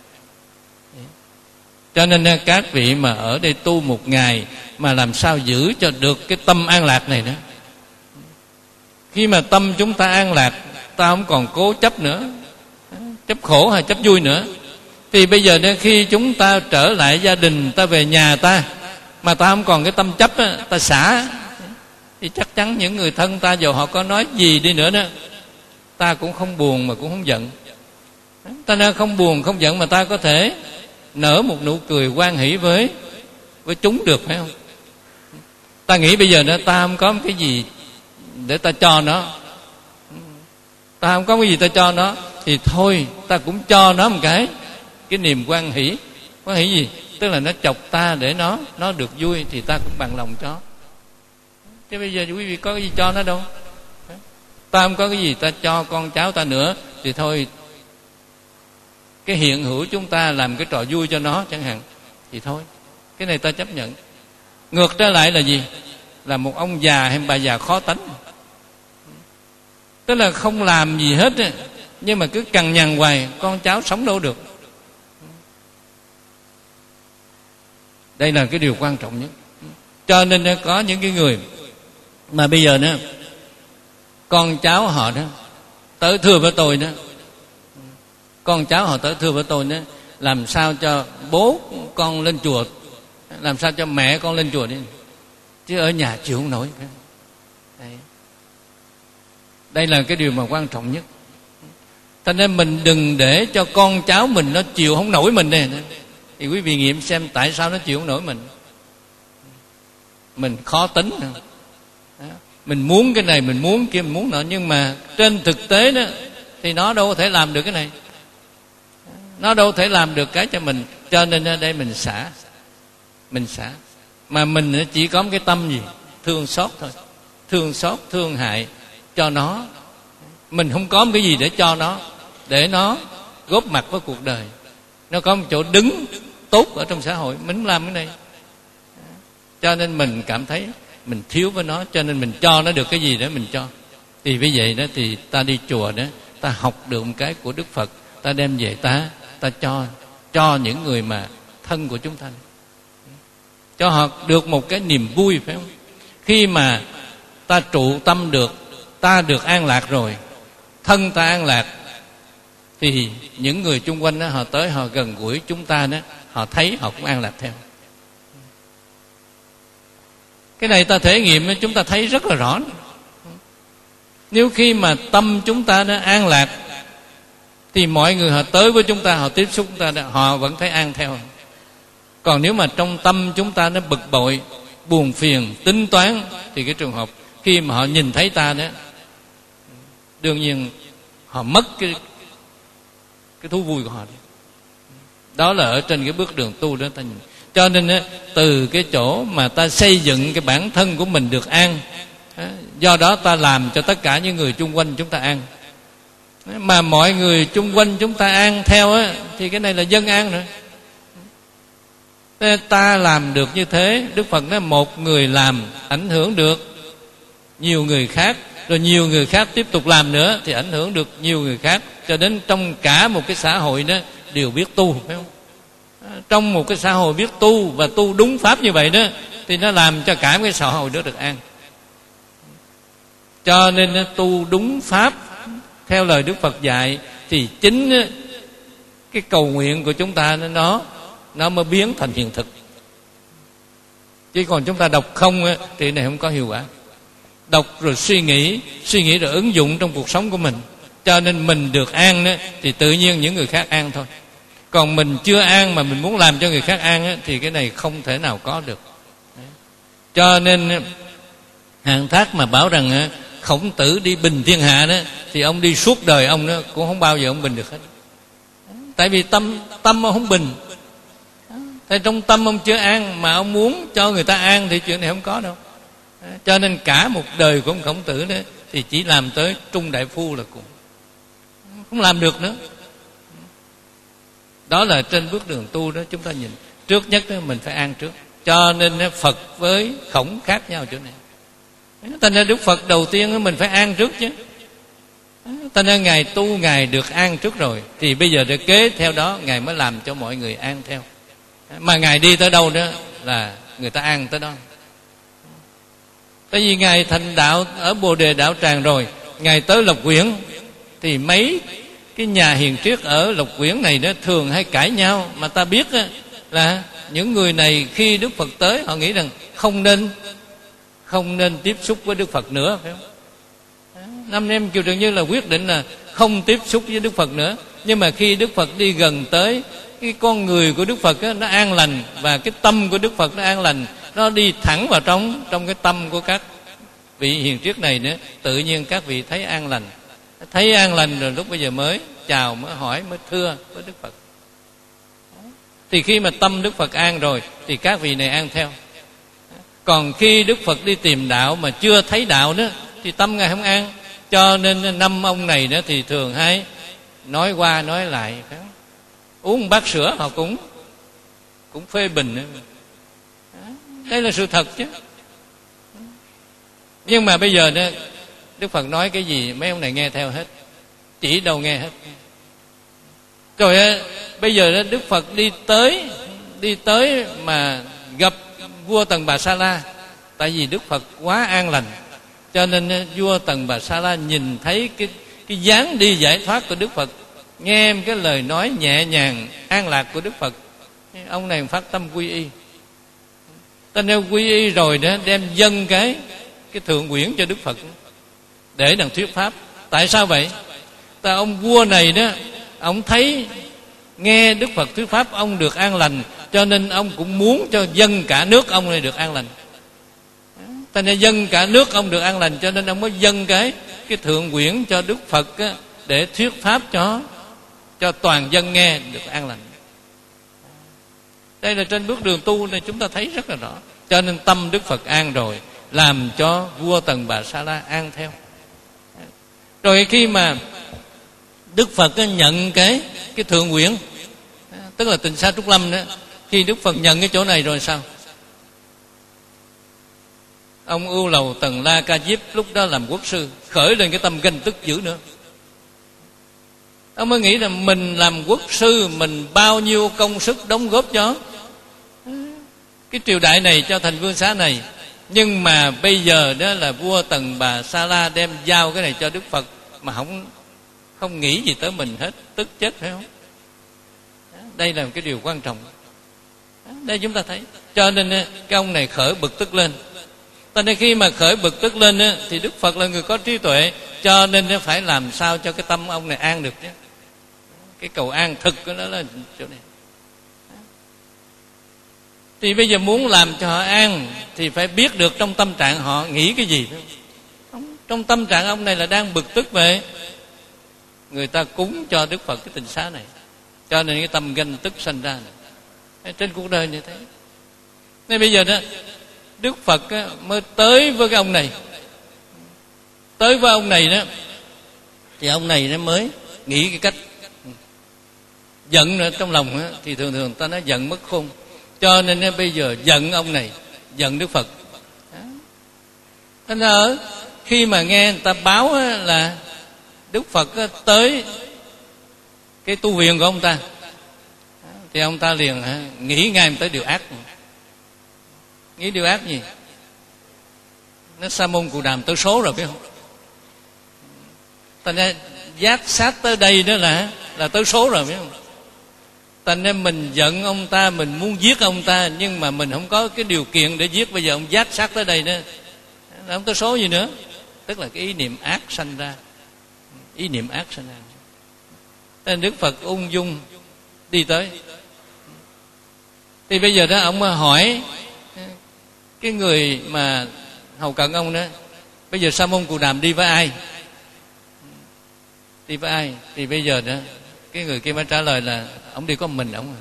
Speaker 3: Cho nên các vị mà ở đây tu một ngày mà làm sao giữ cho được cái tâm an lạc này nữa. Khi mà tâm chúng ta an lạc, ta không còn cố chấp nữa, chấp khổ hay chấp vui nữa, thì bây giờ khi chúng ta trở lại gia đình, ta về nhà ta mà ta không còn cái tâm chấp á, ta xả, thì chắc chắn những người thân ta dù họ có nói gì đi nữa đó, ta cũng không buồn mà cũng không giận. Ta nên không buồn không giận mà ta có thể nở một nụ cười hoan hỷ với với chúng được, phải không? Ta nghĩ bây giờ đó ta không có cái gì để ta cho nó, ta không có cái gì ta cho nó, thì thôi ta cũng cho nó một cái cái niềm hoan hỷ. Hoan hỷ gì? Tức là nó chọc ta để nó nó được vui, thì ta cũng bằng lòng cho. Chứ bây giờ quý vị có cái gì cho nó đâu. Ta không có cái gì ta cho con cháu ta nữa, thì thôi cái hiện hữu chúng ta làm cái trò vui cho nó chẳng hạn, thì thôi cái này ta chấp nhận. Ngược trở lại là gì? Là một ông già hay bà già khó tánh, tức là không làm gì hết á, nhưng mà cứ cằn nhằn hoài, con cháu sống đâu được. Đây là cái điều quan trọng nhất. Cho nên có những cái người mà bây giờ nữa con cháu họ đó tới thưa với tôi đó, con cháu họ tới thưa với tôi đó, làm sao cho bố con lên chùa, làm sao cho mẹ con lên chùa đi, chứ ở nhà chịu không nổi. Đấy. Đây là cái điều mà quan trọng nhất. Cho nên mình đừng để cho con cháu mình nó chịu không nổi mình này. Thì quý vị nghiệm xem tại sao nó chịu không nổi mình. Mình khó tính, mình muốn cái này, mình muốn kia, mình muốn nọ, nhưng mà trên thực tế đó thì nó đâu có thể làm được cái này, nó đâu có thể làm được cái cho mình. Cho nên ở đây mình xả, mình xả, mà mình chỉ có một cái tâm gì? Thương xót thôi, thương xót, thương hại cho nó. Mình không có một cái gì để cho nó, để nó góp mặt với cuộc đời, nó có một chỗ đứng tốt ở trong xã hội, mình không làm cái này. Cho nên mình cảm thấy mình thiếu với nó, cho nên mình cho nó được cái gì đó mình cho. Thì vì vậy đó thì ta đi chùa đó, ta học được một cái của Đức Phật, ta đem về ta ta cho cho những người mà thân của chúng ta, cho họ được một cái niềm vui, phải không? Khi mà ta trụ tâm được, ta được an lạc rồi, thân ta an lạc, thì những người chung quanh đó, họ tới họ gần gũi chúng ta đó, họ thấy họ cũng an lạc theo. Cái này ta thể nghiệm, chúng ta thấy rất là rõ. Nếu khi mà tâm chúng ta nó an lạc, thì mọi người họ tới với chúng ta, họ tiếp xúc chúng ta, họ vẫn thấy an theo. Còn nếu mà trong tâm chúng ta nó bực bội, buồn phiền, tính toán, thì cái trường hợp khi mà họ nhìn thấy ta đó, đương nhiên họ mất cái cái thú vui của họ. Đó là ở trên cái bước đường tu đó ta nhìn. Cho nên á, từ cái chỗ mà ta xây dựng cái bản thân của mình được an, do đó ta làm cho tất cả những người chung quanh chúng ta an. Mà mọi người chung quanh chúng ta an theo á, thì cái này là dân an nữa. Nên ta làm được như thế, Đức Phật nói một người làm ảnh hưởng được nhiều người khác, rồi nhiều người khác tiếp tục làm nữa thì ảnh hưởng được nhiều người khác, cho đến trong cả một cái xã hội đó đều biết tu, phải không? Trong một cái xã hội biết tu và tu đúng pháp như vậy đó, thì nó làm cho cả một cái xã hội đó được an. Cho nên tu đúng pháp theo lời Đức Phật dạy, thì chính cái cầu nguyện của chúng ta nó nó mới biến thành hiện thực. Chứ còn chúng ta đọc không thì này không có hiệu quả. Đọc rồi suy nghĩ, suy nghĩ rồi ứng dụng trong cuộc sống của mình. Cho nên mình được an đó, thì tự nhiên những người khác an thôi. Còn mình chưa an mà mình muốn làm cho người khác an á, thì cái này không thể nào có được. Cho nên Hàn Thác mà bảo rằng Khổng Tử đi bình thiên hạ đó, thì ông đi suốt đời ông đó cũng không bao giờ ông bình được hết. Tại vì tâm tâm ông không bình. Tại trong tâm ông chưa an, mà ông muốn cho người ta an thì chuyện này không có đâu. Cho nên cả một đời của ông Khổng Tử đó thì chỉ làm tới trung đại phu là cùng, không làm được nữa. Đó là trên bước đường tu đó, chúng ta nhìn trước nhất đó, mình phải an trước. Cho nên Phật với Khổng khác nhau chỗ này. Thành ra Đức Phật đầu tiên mình phải an trước chứ. Thành ra Ngài tu, Ngài được an trước rồi, thì bây giờ để kế theo đó Ngài mới làm cho mọi người an theo. Mà Ngài đi tới đâu đó là người ta an tới đó. Tại vì Ngài thành đạo ở Bồ Đề Đạo Tràng rồi, Ngài tới Lộc Quyển thì mấy cái nhà hiền triết ở Lộc Quyển này đó thường hay cãi nhau. Mà ta biết là những người này khi Đức Phật tới, họ nghĩ rằng không nên không nên tiếp xúc với Đức Phật nữa, phải không? Năm em Kiều Trần Như là quyết định là không tiếp xúc với Đức Phật nữa. Nhưng mà khi Đức Phật đi gần tới, cái con người của Đức Phật đó, nó an lành, và cái tâm của Đức Phật nó an lành, nó đi thẳng vào trong trong cái tâm của các vị hiền triết này nữa. Tự nhiên các vị thấy an lành, thấy an lành rồi lúc bây giờ mới chào, mới hỏi, mới thưa với Đức Phật. Thì khi mà tâm Đức Phật an rồi thì các vị này an theo. Còn khi Đức Phật đi tìm đạo mà chưa thấy đạo đó thì tâm Ngài không an. Cho nên năm ông này đó thì thường hay nói qua nói lại, phải không? Uống bát sữa họ cũng cũng phê bình nữa. Đây là sự thật chứ. Nhưng mà bây giờ đó, Đức Phật nói cái gì mấy ông này nghe theo hết, chỉ đâu nghe hết. Rồi bây giờ đó, Đức Phật đi tới đi tới mà gặp vua Tần Bà Sa La. Tại vì Đức Phật quá an lành, cho nên vua Tần Bà Sa La nhìn thấy cái cái dáng đi giải thoát của Đức Phật, nghe cái lời nói nhẹ nhàng an lạc của Đức Phật, ông này phát tâm quy y. Ta nêu quy y rồi đó, đem dâng cái cái thượng quyển cho Đức Phật để đặng thuyết pháp. Tại sao vậy? Ta ông vua này đó, ông thấy nghe Đức Phật thuyết pháp ông được an lành, cho nên ông cũng muốn cho dân cả nước ông này được an lành. Ta nên dân cả nước ông được an lành, cho nên ông mới dâng cái cái thượng quyển cho Đức Phật á, để thuyết pháp cho cho toàn dân nghe được an lành. Đây là trên bước đường tu này chúng ta thấy rất là rõ. Cho nên tâm Đức Phật an rồi, làm cho vua Tần Bà Sa La an theo. Rồi khi mà Đức Phật nhận cái cái thượng quyển, tức là Tịnh Xá Trúc Lâm đó, khi Đức Phật nhận cái chỗ này rồi sao? Ông Ưu Lầu Tần La Ca Diếp lúc đó làm quốc sư, khởi lên cái tâm ganh tức dữ nữa. Ông mới nghĩ là mình làm quốc sư, mình bao nhiêu công sức đóng góp cho cái triều đại này, cho thành vương xá này. Nhưng mà bây giờ đó là vua Tần Bà Sa La đem giao cái này cho Đức Phật mà không không nghĩ gì tới mình hết, tức chết, phải không? Đây là một cái điều quan trọng. Đây chúng ta thấy. Cho nên cái ông này khởi bực tức lên. Cho nên khi mà khởi bực tức lên thì Đức Phật là người có trí tuệ, cho nên phải làm sao cho cái tâm ông này an được chứ. Cái cầu an thực của nó là chỗ này. Thì bây giờ muốn làm cho họ an thì phải biết được trong tâm trạng họ nghĩ cái gì, phải không? Trong tâm trạng ông này là đang bực tức về người ta cúng cho Đức Phật cái tịnh xá này, cho nên cái tâm ganh tức sanh ra này. Trên cuộc đời như thế. Nên bây giờ đó Đức Phật mới tới với cái ông này. Tới với ông này đó thì ông này nó mới nghĩ cái cách giận nữa trong lòng đó, thì thường thường ta nói giận mất khôn. Cho nên bây giờ giận ông này, giận Đức Phật. Thế nên khi mà nghe người ta báo là Đức Phật tới cái tu viện của ông ta, thì ông ta liền nghĩ ngay tới điều ác. Nghĩ điều ác gì? Nó Sa môn Cù Đàm tới số rồi, phải không? Thành ra giác sát tới đây đó là là tới số rồi, phải không? Thành ra mình giận ông ta, mình muốn giết ông ta, nhưng mà mình không có cái điều kiện để giết. Bây giờ ông giác sát tới đây đó, không tới số gì nữa. Tức là cái ý niệm ác sanh ra. Ý niệm ác sanh ra. Nên Đức Phật ung dung đi tới. Thì bây giờ đó ông hỏi cái người mà hầu cận ông đó, bây giờ Sa môn Cù Đàm đi với ai? Đi với ai? Thì bây giờ đó cái người kia mới trả lời là ông đi có mình ông.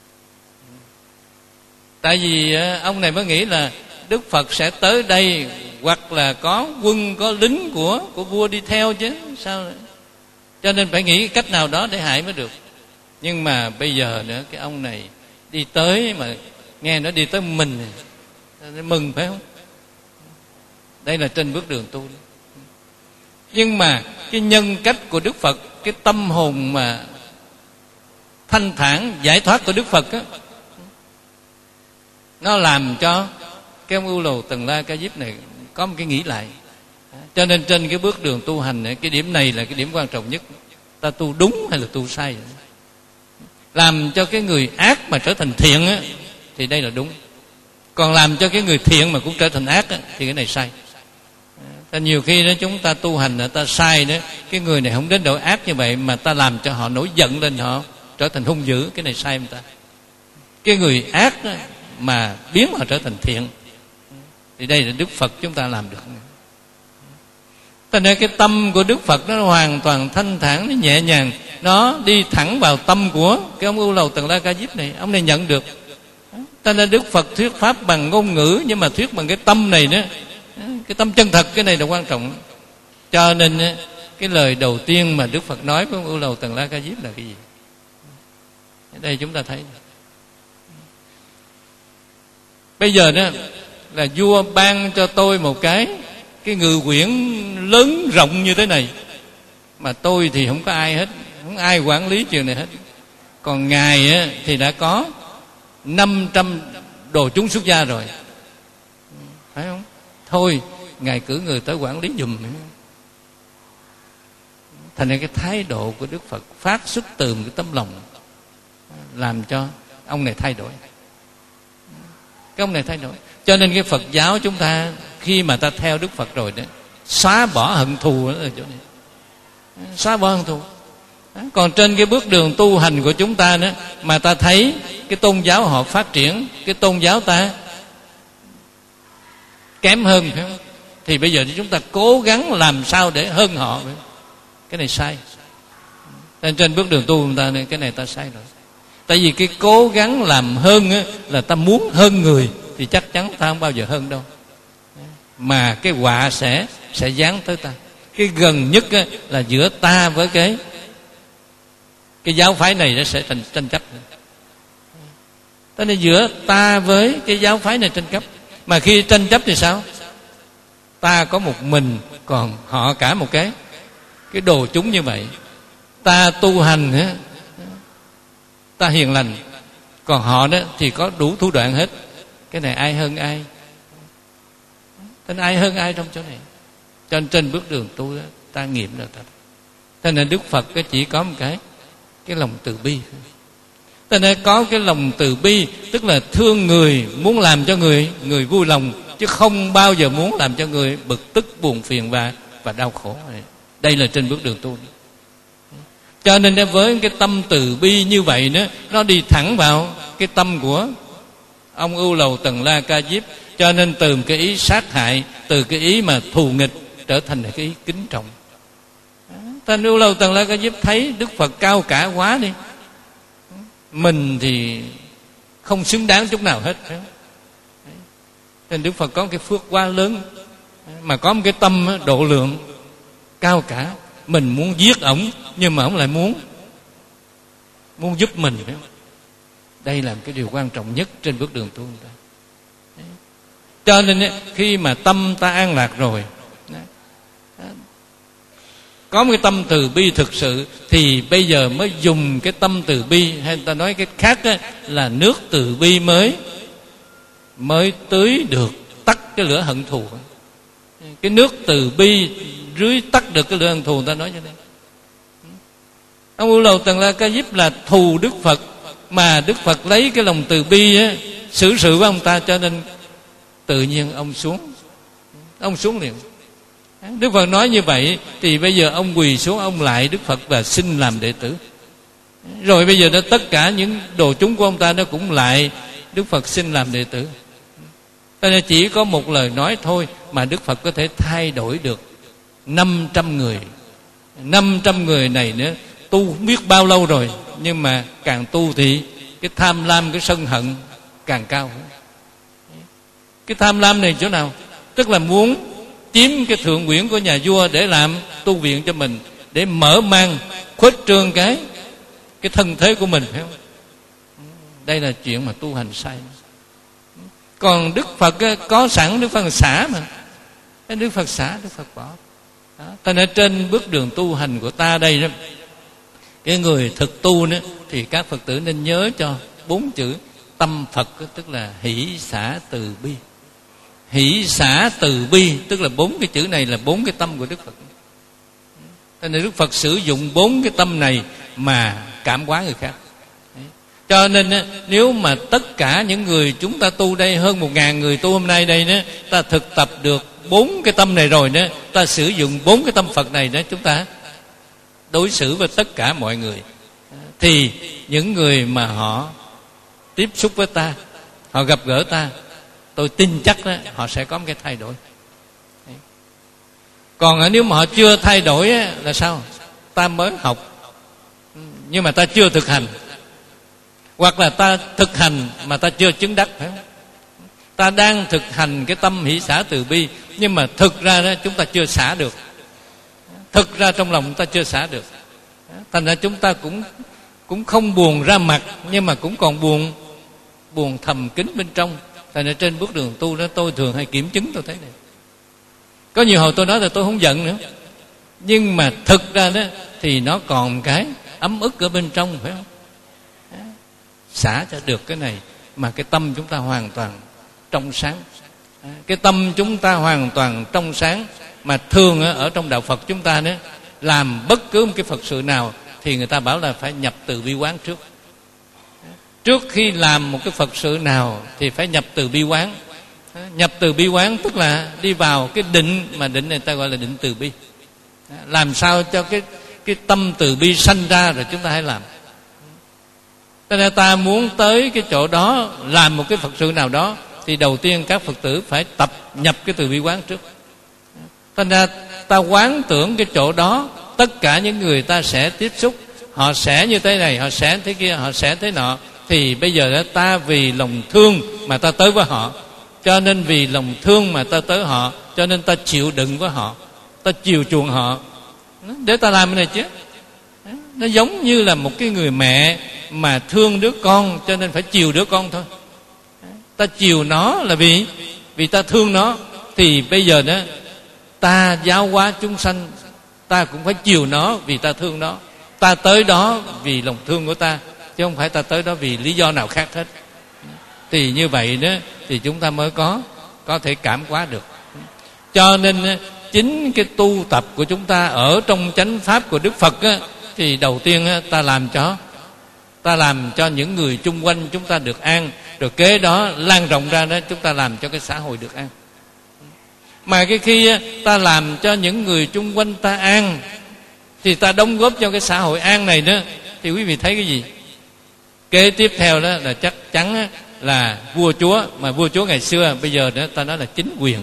Speaker 3: Tại vì ông này mới nghĩ là Đức Phật sẽ tới đây hoặc là có quân, có lính của của vua đi theo chứ sao nữa. Cho nên phải nghĩ cách nào đó để hại mới được. Nhưng mà bây giờ nữa cái ông này đi tới mà nghe nó đi tới mình, nó mừng phải không? Đây là trên bước đường tu. Nhưng mà cái nhân cách của Đức Phật, cái tâm hồn mà thanh thản giải thoát của Đức Phật á, nó làm cho cái ông Ưu Lầu Tần La Ca Diếp này có một cái nghĩ lại. Cho nên trên cái bước đường tu hành này, cái điểm này là cái điểm quan trọng nhất. Ta tu đúng hay là tu sai? Làm cho cái người ác mà trở thành thiện á, thì đây là đúng. Còn làm cho cái người thiện mà cũng trở thành ác á, thì cái này sai. Nên nhiều khi đó chúng ta tu hành là ta sai đó, cái người này không đến độ ác như vậy mà ta làm cho họ nổi giận lên, họ trở thành hung dữ, cái này sai người ta. Cái người ác đó, mà biến họ trở thành thiện, thì đây là Đức Phật chúng ta làm được. Cho nên cái tâm của Đức Phật nó hoàn toàn thanh thản, nó nhẹ nhàng, nó đi thẳng vào tâm của cái ông Ưu Lầu Tần La Ca Diếp này. Ông này nhận được. Cho nên Đức Phật thuyết pháp bằng ngôn ngữ, nhưng mà thuyết bằng cái tâm này đó, cái tâm chân thật, cái này là quan trọng. Cho nên cái lời đầu tiên mà Đức Phật nói với ông Ưu Lầu Tần La Ca Diếp là cái gì? Ở đây chúng ta thấy bây giờ đó là vua ban cho tôi một cái cái ngự quyển lớn rộng như thế này, mà tôi thì không có ai hết, không ai quản lý chuyện này hết. Còn ngài á, thì đã có năm trăm đồ chúng xuất gia rồi, phải không? Thôi ngài cử người tới quản lý giùm. Thành ra cái thái độ của Đức Phật phát xuất từ cái tấm lòng, làm cho ông này thay đổi. Cái ông này thay đổi. Cho nên cái Phật giáo chúng ta khi mà ta theo Đức Phật rồi đó, xóa bỏ hận thù ở chỗ này, xóa bỏ hận thù. Còn trên cái bước đường tu hành của chúng ta đó, mà ta thấy cái tôn giáo họ phát triển, cái tôn giáo ta kém hơn, phải không? Thì bây giờ chúng ta cố gắng làm sao để hơn họ. Cái này sai. Nên trên bước đường tu chúng ta này, cái này ta sai rồi. Tại vì cái cố gắng làm hơn á, là ta muốn hơn người, thì chắc chắn ta không bao giờ hơn đâu. Mà cái họa sẽ sẽ giáng tới ta. Cái gần nhất á, là giữa ta với cái cái giáo phái này nó sẽ thành tranh chấp. Cho nên giữa ta với cái giáo phái này tranh chấp. Mà khi tranh chấp thì sao? Ta có một mình, còn họ cả một cái cái đồ chúng như vậy. Ta tu hành á, ta hiền lành, còn họ đó thì có đủ thủ đoạn hết. Cái này ai hơn ai? Nên ai hơn ai trong chỗ này? Cho nên trên bước đường tu đó, ta nghiệm được ta. Cho nên Đức Phật chỉ có một cái cái lòng từ bi. Cho nên có cái lòng từ bi, tức là thương người, muốn làm cho người người vui lòng, chứ không bao giờ muốn làm cho người bực tức, buồn phiền và và đau khổ. Đây là trên bước đường tu. Cho nên với cái tâm từ bi như vậy đó, nó đi thẳng vào cái tâm của ông Ưu Lầu Tần La Ca Diếp. Cho nên từ cái ý sát hại, từ cái ý mà thù nghịch, trở thành cái ý kính trọng. Thành Ưu Lầu Tần La Ca Diếp thấy Đức Phật cao cả quá đi, mình thì không xứng đáng chút nào hết. Nên Đức Phật có cái phước quá lớn, mà có một cái tâm độ lượng cao cả. Mình muốn giết ổng, nhưng mà ổng lại muốn muốn giúp mình. Đây là một cái điều quan trọng nhất trên bước đường tu của ta. Cho nên khi mà tâm ta an lạc rồi, có một cái tâm từ bi thực sự, thì bây giờ mới dùng cái tâm từ bi, hay ta nói cái khác á, là nước từ bi mới mới tưới được tắt cái lửa hận thù. Cái nước từ bi rưới tắt được cái lửa hận thù, ta nói cho nên ông Ưu Lầu Tần La Ca Diếp là thù Đức Phật, mà Đức Phật lấy cái lòng từ bi á, xử sự với ông ta, cho nên tự nhiên ông xuống, ông xuống liền. Đức Phật nói như vậy thì bây giờ ông quỳ xuống, ông lại Đức Phật và xin làm đệ tử. Rồi bây giờ đó tất cả những đồ chúng của ông ta nó cũng lại Đức Phật xin làm đệ tử. Cho nên chỉ có một lời nói thôi mà Đức Phật có thể thay đổi được năm trăm người. Năm trăm người này nữa tu không biết bao lâu rồi, nhưng mà càng tu thì cái tham lam, cái sân hận càng cao. Cái tham lam này chỗ nào? Tức là muốn chiếm cái thượng nguyện của nhà vua để làm tu viện cho mình, để mở mang khuếch trương cái cái thân thế của mình, phải không? Đây là chuyện mà tu hành sai. Còn Đức Phật có sẵn, Đức Phật xả mà, Đức Phật xả, Đức Phật bỏ. Ta nói trên bước đường tu hành của ta đây đó, cái người thực tu đó, thì các Phật tử nên nhớ cho bốn chữ tâm Phật, tức là hỷ xả từ bi. Hỷ xả từ bi tức là bốn cái chữ này là bốn cái tâm của Đức Phật. Cho nên Đức Phật sử dụng bốn cái tâm này mà cảm hóa người khác. Cho nên nếu mà tất cả những người chúng ta tu đây, hơn một ngàn người tu hôm nay đây đó, ta thực tập được bốn cái tâm này rồi đó, ta sử dụng bốn cái tâm Phật này đó, chúng ta đối xử với tất cả mọi người, thì những người mà họ tiếp xúc với ta, họ gặp gỡ ta, tôi tin chắc đó, họ sẽ có một cái thay đổi. Còn nếu mà họ chưa thay đổi là sao? Ta mới học nhưng mà ta chưa thực hành, hoặc là ta thực hành mà ta chưa chứng đắc, phải không? Ta đang thực hành cái tâm hỷ xả từ bi, nhưng mà thực ra đó chúng ta chưa xả được. Thực ra trong lòng chúng ta chưa xả được. Thành ra chúng ta cũng cũng không buồn ra mặt, nhưng mà cũng còn buồn buồn thầm kín bên trong. Thành ra trên bước đường tu đó, tôi thường hay kiểm chứng tôi thấy này. Có nhiều hồi tôi nói là tôi không giận nữa, nhưng mà thực ra đó thì nó còn cái ấm ức ở bên trong, phải không? Xả cho được cái này mà cái tâm chúng ta hoàn toàn trong sáng. Cái tâm chúng ta hoàn toàn trong sáng. Mà thường ở trong đạo Phật chúng ta đó, làm bất cứ một cái Phật sự nào thì người ta bảo là phải nhập từ bi quán trước. Trước khi làm một cái Phật sự nào thì phải nhập từ bi quán. Nhập từ bi quán tức là đi vào cái định, mà định này ta gọi là định từ bi. Làm sao cho cái cái tâm từ bi sanh ra rồi chúng ta hãy làm. Cho nên ta muốn tới cái chỗ đó, làm một cái Phật sự nào đó, thì đầu tiên các Phật tử phải tập nhập cái từ bi quán trước. Thành ra ta quán tưởng cái chỗ đó, tất cả những người ta sẽ tiếp xúc, họ sẽ như thế này, họ sẽ thế kia, họ sẽ thế nọ. Thì bây giờ đó, ta vì lòng thương mà ta tới với họ, cho nên vì lòng thương mà ta tới họ, cho nên ta chịu đựng với họ, ta chiều chuộng họ để ta làm cái này chứ. Nó giống như là một cái người mẹ mà thương đứa con, cho nên phải chiều đứa con thôi. Ta chiều nó là vì vì ta thương nó. Thì bây giờ đó, ta giáo hóa chúng sanh, ta cũng phải chiều nó vì ta thương nó. Ta tới đó vì lòng thương của ta, chứ không phải ta tới đó vì lý do nào khác hết. Thì như vậy đó thì chúng ta mới có có thể cảm hóa được. Cho nên chính cái tu tập của chúng ta ở trong chánh pháp của Đức Phật á, thì đầu tiên á, ta làm cho ta làm cho những người chung quanh chúng ta được an, rồi kế đó lan rộng ra đó, chúng ta làm cho cái xã hội được an. Mà cái khi á, ta làm cho những người chung quanh ta an, thì ta đóng góp cho cái xã hội an này đó, thì quý vị thấy cái gì? Kế tiếp theo đó là chắc chắn á, là vua chúa. Mà vua chúa ngày xưa, bây giờ đó ta nói là chính quyền.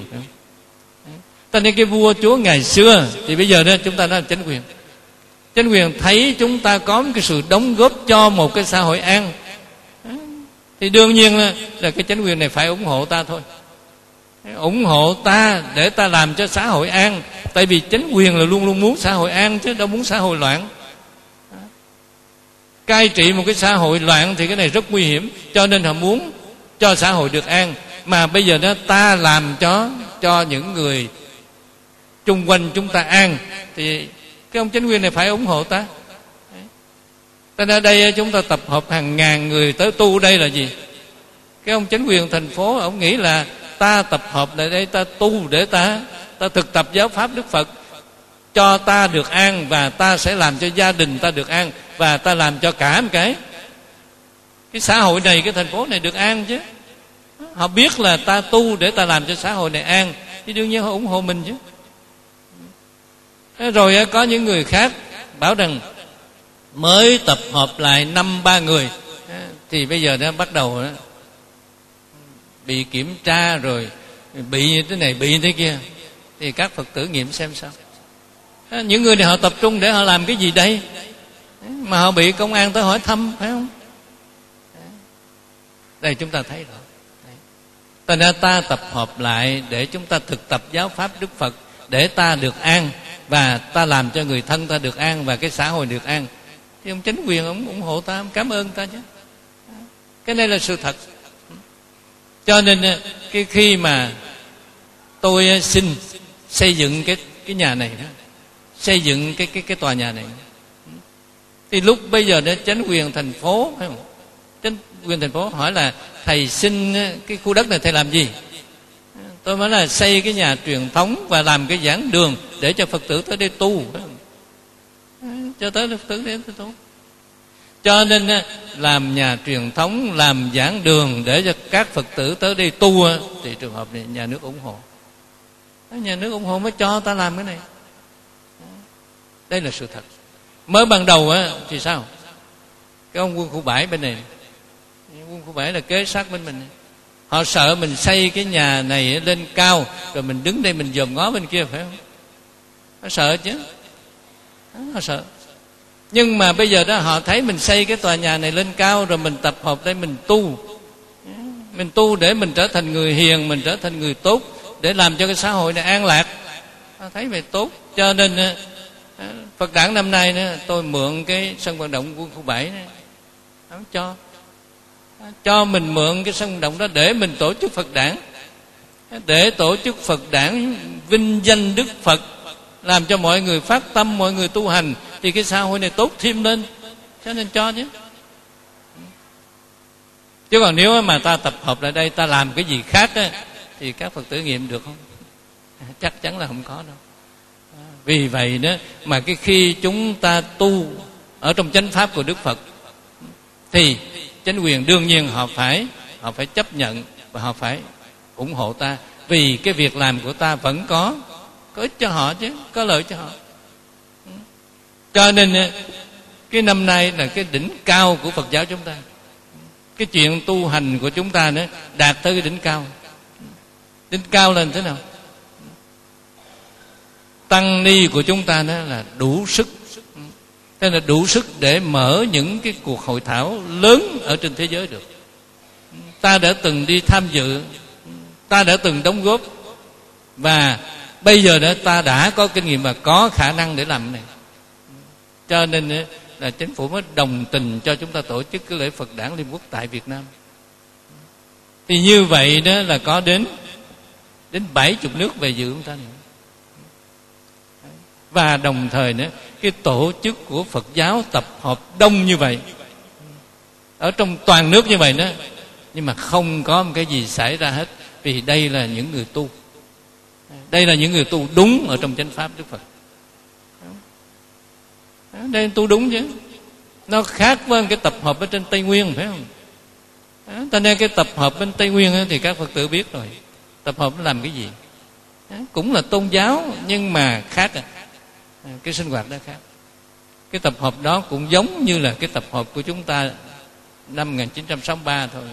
Speaker 3: Ta nên cái vua chúa ngày xưa, thì bây giờ đó chúng ta nói là chính quyền. Chính quyền thấy chúng ta có một cái sự đóng góp cho một cái xã hội an, thì đương nhiên là, là cái chính quyền này phải ủng hộ ta thôi. Ủng hộ ta để ta làm cho xã hội an. Tại vì chính quyền là luôn luôn muốn xã hội an, chứ đâu muốn xã hội loạn. Cai trị một cái xã hội loạn thì cái này rất nguy hiểm. Cho nên họ muốn cho xã hội được an. Mà bây giờ đó ta làm cho cho những người chung quanh chúng ta an, thì cái ông chính quyền này phải ủng hộ ta. Cho nên ở đây chúng ta tập hợp hàng ngàn người tới tu đây là gì? Cái ông chính quyền thành phố, ông nghĩ là ta tập hợp lại đây, ta tu để ta ta thực tập giáo pháp Đức Phật, cho ta được an, và ta sẽ làm cho gia đình ta được an, và ta làm cho cả một cái cái xã hội này, cái thành phố này được an chứ. Họ biết là ta tu để ta làm cho xã hội này an, thì đương nhiên họ ủng hộ mình chứ. Rồi có những người khác bảo rằng mới tập hợp lại năm ba người, thì bây giờ nó bắt đầu đó, bị kiểm tra rồi bị như thế này, bị như thế kia. Thì các Phật tử nghiệm xem sao. Những người này họ tập trung để họ làm cái gì đây mà họ bị công an tới hỏi thăm, phải không? Đây chúng ta thấy rồi. Thành ra ta tập hợp lại để chúng ta thực tập giáo pháp Đức Phật, để ta được an, và ta làm cho người thân ta được an, và cái xã hội được an, thì ông chính quyền ông ủng hộ ta, ông cảm ơn ta chứ. Cái này là sự thật. Cho nên cái khi mà tôi xin xây dựng cái cái nhà này đó, xây dựng cái cái cái tòa nhà này, thì lúc bây giờ đó chính quyền thành phố, phải không? Chính quyền thành phố hỏi là thầy xin cái khu đất này thầy làm gì? Tôi nói là xây cái nhà truyền thống và làm cái giảng đường để cho Phật tử tới đây tu, cho tới Phật tử đến tới tu. Cho nên làm nhà truyền thống, làm giảng đường để cho các Phật tử tới đây tu, thì trường hợp này nhà nước ủng hộ. Nhà nước ủng hộ mới cho ta làm cái này. Đây là sự thật. Mới ban đầu á thì sao? Cái ông quân khu bảy bên này, quân khu bảy là kế sát bên mình, họ sợ mình xây cái nhà này lên cao rồi mình đứng đây mình dòm ngó bên kia, phải không? Họ sợ chứ, họ sợ. Nhưng mà bây giờ đó họ thấy mình xây cái tòa nhà này lên cao rồi mình tập hợp đây mình tu, mình tu để mình trở thành người hiền, mình trở thành người tốt, để làm cho cái xã hội này an lạc. Họ thấy vậy tốt. Cho nên Phật đản năm nay nữa, tôi mượn cái sân vận động quân khu bảy này, không cho cho mình mượn cái sân vận động đó để mình tổ chức Phật đản, để tổ chức Phật đản vinh danh Đức Phật, làm cho mọi người phát tâm, mọi người tu hành, thì cái xã hội này tốt thêm lên. Cho nên cho chứ. Chứ còn nếu mà ta tập hợp lại đây, ta làm cái gì khác á, thì các Phật tử nghiệm được không? Chắc chắn là không có đâu. Vì vậy đó mà cái khi chúng ta tu ở trong chánh pháp của Đức Phật, thì chính quyền đương nhiên họ phải họ phải chấp nhận và họ phải ủng hộ ta, vì cái việc làm của ta vẫn có có ích cho họ chứ, có lợi cho họ. Cho nên cái năm nay là cái đỉnh cao của Phật giáo chúng ta. Cái chuyện tu hành của chúng ta nữa đạt tới cái đỉnh cao. Đỉnh cao lên thế nào? Tăng ni của chúng ta đó là đủ sức, thế là đủ sức để mở những cái cuộc hội thảo lớn ở trên thế giới được. Ta đã từng đi tham dự, ta đã từng đóng góp, và bây giờ đó ta đã có kinh nghiệm và có khả năng để làm cái này. Cho nên là chính phủ mới đồng tình cho chúng ta tổ chức cái lễ Phật đản Liên Quốc tại Việt Nam. Thì như vậy đó là có đến đến bảy chục nước về dự chúng ta nữa. Và đồng thời nữa, cái tổ chức của Phật giáo tập hợp đông như vậy ở trong toàn nước như vậy đó, nhưng mà không có một cái gì xảy ra hết, vì đây là những người tu, đây là những người tu đúng ở trong chánh pháp Đức Phật. Đây tu đúng chứ, nó khác với cái tập hợp ở trên Tây Nguyên, phải không? Cho nên cái tập hợp bên Tây Nguyên thì các Phật tử biết rồi, tập hợp nó làm cái gì, cũng là tôn giáo nhưng mà khác à. Cái sinh hoạt đó khác. Cái tập hợp đó cũng giống như là cái tập hợp của chúng ta năm một nghìn chín trăm sáu mươi ba thôi.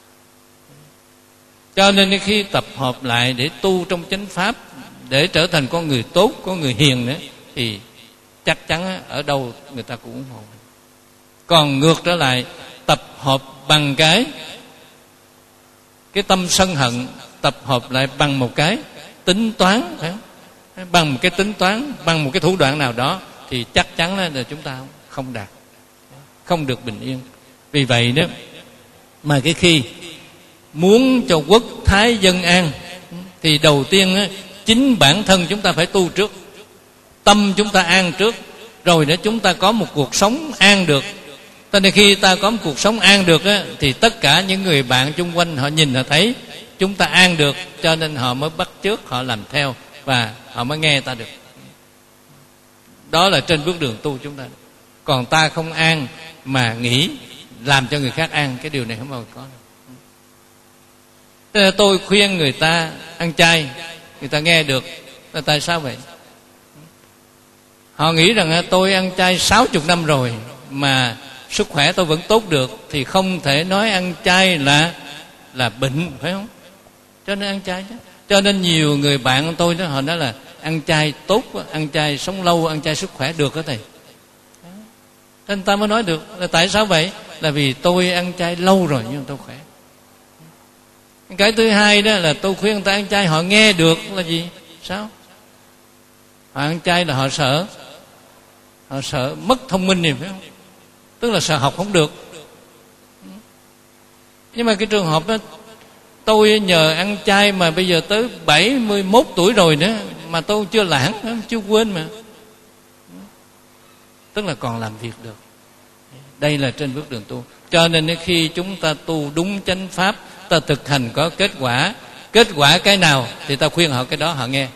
Speaker 3: Cho nên khi tập hợp lại để tu trong chánh pháp, để trở thành con người tốt, con người hiền nữa, thì chắc chắn ở đâu người ta cũng ủng hộ. Còn ngược trở lại, tập hợp bằng cái cái tâm sân hận, tập hợp lại bằng một cái tính toán, phải không? Bằng một cái tính toán, bằng một cái thủ đoạn nào đó, thì chắc chắn là chúng ta không đạt, không được bình yên. Vì vậy đó mà cái khi muốn cho quốc thái dân an, thì đầu tiên đó, chính bản thân chúng ta phải tu trước, tâm chúng ta an trước, rồi đó chúng ta có một cuộc sống an được. Cho nên khi ta có một cuộc sống an được đó, thì tất cả những người bạn chung quanh họ nhìn họ thấy chúng ta an được, cho nên họ mới bắt chước, họ làm theo, và họ mới nghe ta được. Đó là trên bước đường tu chúng ta. Còn ta không an mà nghĩ làm cho người khác an, cái điều này không bao giờ có đâu. Thế là tôi khuyên người ta ăn chay, người ta nghe được, là tại sao vậy? Họ nghĩ rằng tôi ăn chay sáu mươi năm rồi mà sức khỏe tôi vẫn tốt được, thì không thể nói ăn chay là là bệnh, phải không? Cho nên ăn chay chứ. Cho nên nhiều người bạn tôi đó, họ nói là ăn chay tốt, ăn chay sống lâu, ăn chay sức khỏe được đó thầy. Nên ta mới nói được là tại sao vậy? Là vì tôi ăn chay lâu rồi nhưng tôi khỏe. Cái thứ hai đó là tôi khuyên người ta ăn chay, họ nghe được là gì? Sao? Họ ăn chay là họ sợ, họ sợ mất thông minh thì phải không? Tức là sợ học không được. Nhưng mà cái trường hợp đó, tôi nhờ ăn chay mà bây giờ tới bảy mươi mốt tuổi rồi nữa mà tôi chưa lãng, chưa quên mà. Tức là còn làm việc được. Đây là trên bước đường tu. Cho nên khi chúng ta tu đúng chánh pháp, ta thực hành có kết quả. Kết quả cái nào thì ta khuyên họ cái đó họ nghe.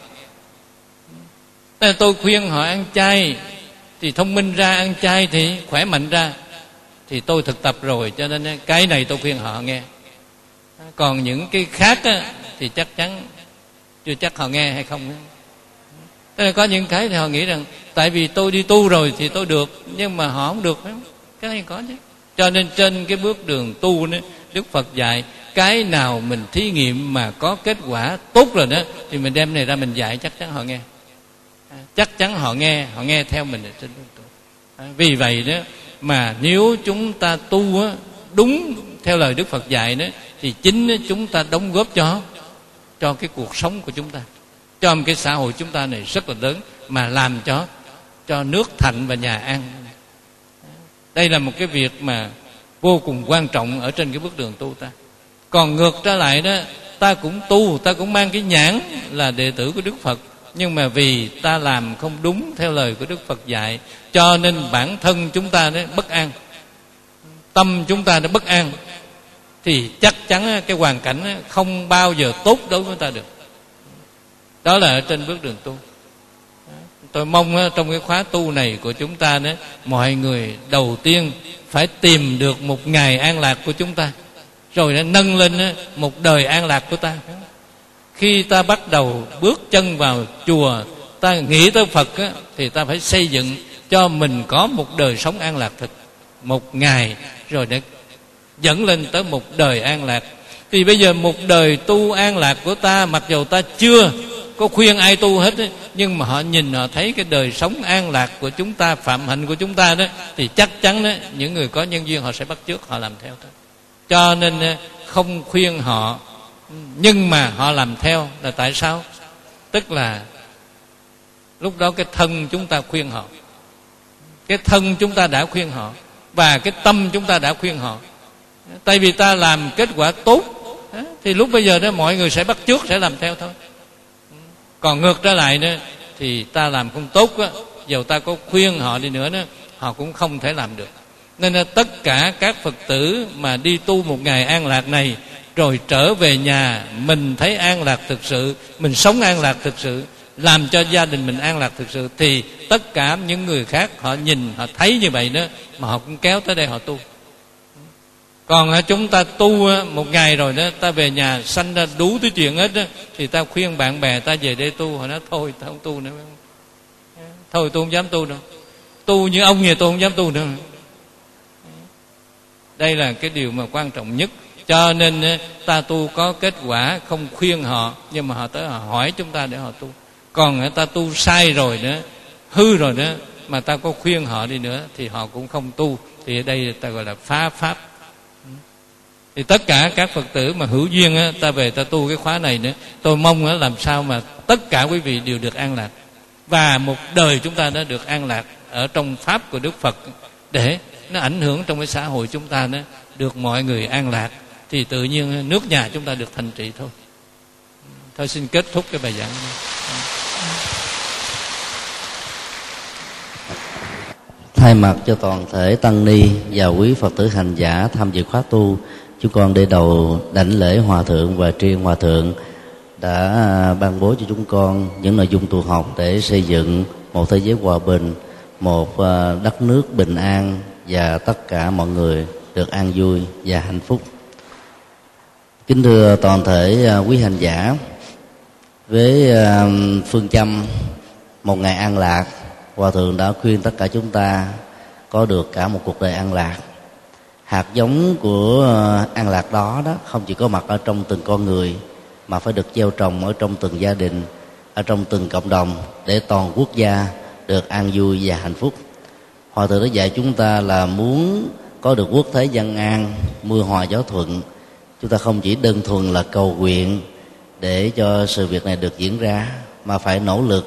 Speaker 3: Tôi khuyên họ ăn chay thì thông minh ra, ăn chay thì khỏe mạnh ra, thì tôi thực tập rồi, cho nên cái này tôi khuyên họ nghe. Còn những cái khác á, thì chắc chắn chưa chắc họ nghe hay không. Thế là có những cái thì họ nghĩ rằng tại vì tôi đi tu rồi thì tôi được, nhưng mà họ không được, phải không? Cái này có chứ. Cho nên trên cái bước đường tu đó, Đức Phật dạy cái nào mình thí nghiệm mà có kết quả tốt rồi đó, thì mình đem này ra mình dạy, chắc chắn họ nghe. Chắc chắn họ nghe, họ nghe theo mình trên bước tu. Vì vậy đó mà nếu chúng ta tu á, đúng theo lời Đức Phật dạy đó, thì chính chúng ta đóng góp cho cho cái cuộc sống của chúng ta, cho một cái xã hội chúng ta này rất là lớn, mà làm cho cho nước thạnh và nhà an. Đây là một cái việc mà vô cùng quan trọng ở trên cái bước đường tu ta. Còn ngược trở lại đó, ta cũng tu, ta cũng mang cái nhãn là đệ tử của Đức Phật, nhưng mà vì ta làm không đúng theo lời của Đức Phật dạy, cho nên bản thân chúng ta nó bất an, tâm chúng ta nó bất an, thì chắc chắn cái hoàn cảnh không bao giờ tốt đối với ta được. Đó là ở trên bước đường tu. Tôi mong trong cái khóa tu này của chúng ta đó, mọi người đầu tiên phải tìm được một ngày an lạc của chúng ta, rồi nó nâng lên một đời an lạc của ta. Khi ta bắt đầu bước chân vào chùa, ta nghĩ tới Phật á, thì ta phải xây dựng cho mình có một đời sống an lạc thực, một ngày rồi để dẫn lên tới một đời an lạc. Thì bây giờ một đời tu an lạc của ta, mặc dù ta chưa có khuyên ai tu hết ấy, nhưng mà họ nhìn họ thấy cái đời sống an lạc của chúng ta, phạm hạnh của chúng ta đó, thì chắc chắn đó, những người có nhân duyên họ sẽ bắt chước, họ làm theo thôi. Cho nên không khuyên họ, nhưng mà họ làm theo là tại sao? Tức là lúc đó cái thân chúng ta khuyên họ, cái thân chúng ta đã khuyên họ, và cái tâm chúng ta đã khuyên họ. Tại vì ta làm kết quả tốt, thì lúc bây giờ đó mọi người sẽ bắt chước, sẽ làm theo thôi. Còn ngược trở lại nữa, thì ta làm không tốt á, dù ta có khuyên họ đi nữa đó, họ cũng không thể làm được. Nên là tất cả các Phật tử mà đi tu một ngày an lạc này, rồi trở về nhà mình thấy an lạc thực sự, mình sống an lạc thực sự, làm cho gia đình mình an lạc thực sự, thì tất cả những người khác họ nhìn, họ thấy như vậy đó, mà họ cũng kéo tới đây họ tu. Còn chúng ta tu một ngày rồi đó, ta về nhà sanh ra đủ thứ chuyện hết đó, thì ta khuyên bạn bè ta về đây tu, họ nói thôi ta không tu nữa, thôi tôi không dám tu đâu, tu như ông nhà tôi không dám tu nữa. Đây là cái điều mà quan trọng nhất. Cho nên ta tu có kết quả, không khuyên họ, nhưng mà họ tới họ hỏi chúng ta để họ tu. Còn ta tu sai rồi đó, hư rồi đó, mà ta có khuyên họ đi nữa thì họ cũng không tu. Thì ở đây ta gọi là phá pháp. Thì tất cả các Phật tử mà hữu duyên á, ta về ta tu cái khóa này nữa, tôi mong á, làm sao mà tất cả quý vị đều được an lạc, và một đời chúng ta đã được an lạc ở trong pháp của Đức Phật, để nó ảnh hưởng trong cái xã hội chúng ta đó, được mọi người an lạc, thì tự nhiên nước nhà chúng ta được thành trị thôi. Thôi xin kết thúc cái bài giảng này.
Speaker 2: Thay mặt cho toàn thể tăng ni và quý Phật tử hành giả tham dự khóa tu, chúng con để đầu đảnh lễ Hòa Thượng và tri ân Hòa Thượng đã ban bố cho chúng con những nội dung tu học để xây dựng một thế giới hòa bình, một đất nước bình an, và tất cả mọi người được an vui và hạnh phúc. Kính thưa toàn thể quý hành giả, với phương châm một ngày an lạc, Hòa Thượng đã khuyên tất cả chúng ta có được cả một cuộc đời an lạc. Hạt giống của an lạc đó đó không chỉ có mặt ở trong từng con người, mà phải được gieo trồng ở trong từng gia đình, ở trong từng cộng đồng, để toàn quốc gia được an vui và hạnh phúc. Hòa Thượng đã dạy chúng ta là muốn có được quốc thế dân an, mưa hòa gió thuận, chúng ta không chỉ đơn thuần là cầu nguyện để cho sự việc này được diễn ra, mà phải nỗ lực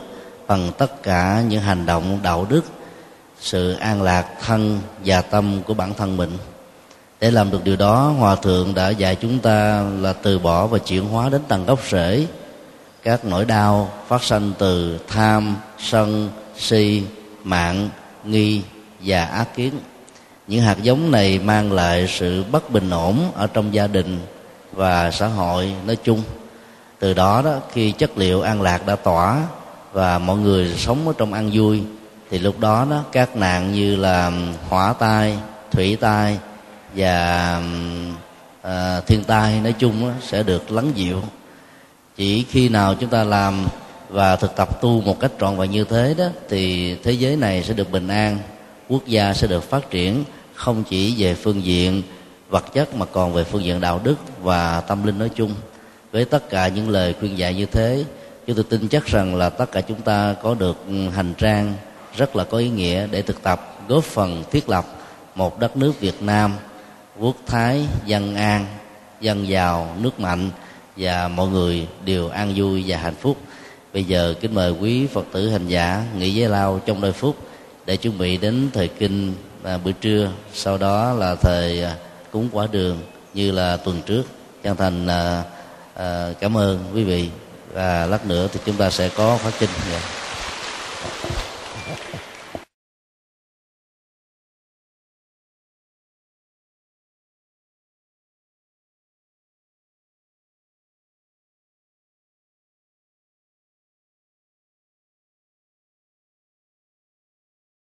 Speaker 2: bằng tất cả những hành động đạo đức, sự an lạc thân và tâm của bản thân mình. Để làm được điều đó, Hòa Thượng đã dạy chúng ta là từ bỏ và chuyển hóa đến tận gốc rễ các nỗi đau phát sinh từ tham, sân, si, mạn, nghi và ác kiến. Những hạt giống này mang lại sự bất bình ổn ở trong gia đình và xã hội nói chung. Từ đó đó, khi chất liệu an lạc đã tỏa và mọi người sống ở trong an vui, thì lúc đó đó các nạn như là hỏa tai, thủy tai và à, thiên tai nói chung đó, sẽ được lắng dịu. Chỉ khi nào chúng ta làm và thực tập tu một cách trọn vẹn như thế đó, thì thế giới này sẽ được bình an, quốc gia sẽ được phát triển, không chỉ về phương diện vật chất mà còn về phương diện đạo đức và tâm linh nói chung. Với tất cả những lời khuyên dạy như thế, chúng tôi tin chắc rằng là tất cả chúng ta có được hành trang rất là có ý nghĩa để thực tập, góp phần thiết lập một đất nước Việt Nam quốc thái, dân an, dân giàu, nước mạnh và mọi người đều an vui và hạnh phúc. Bây giờ kính mời quý Phật tử hành giả nghỉ giải lao trong đôi phút để chuẩn bị đến thời kinh à, bữa trưa, sau đó là thời à, cúng quả đường như là tuần trước. Chân thành à, à, cảm ơn quý vị, và lát nữa thì chúng ta sẽ có phát kinh.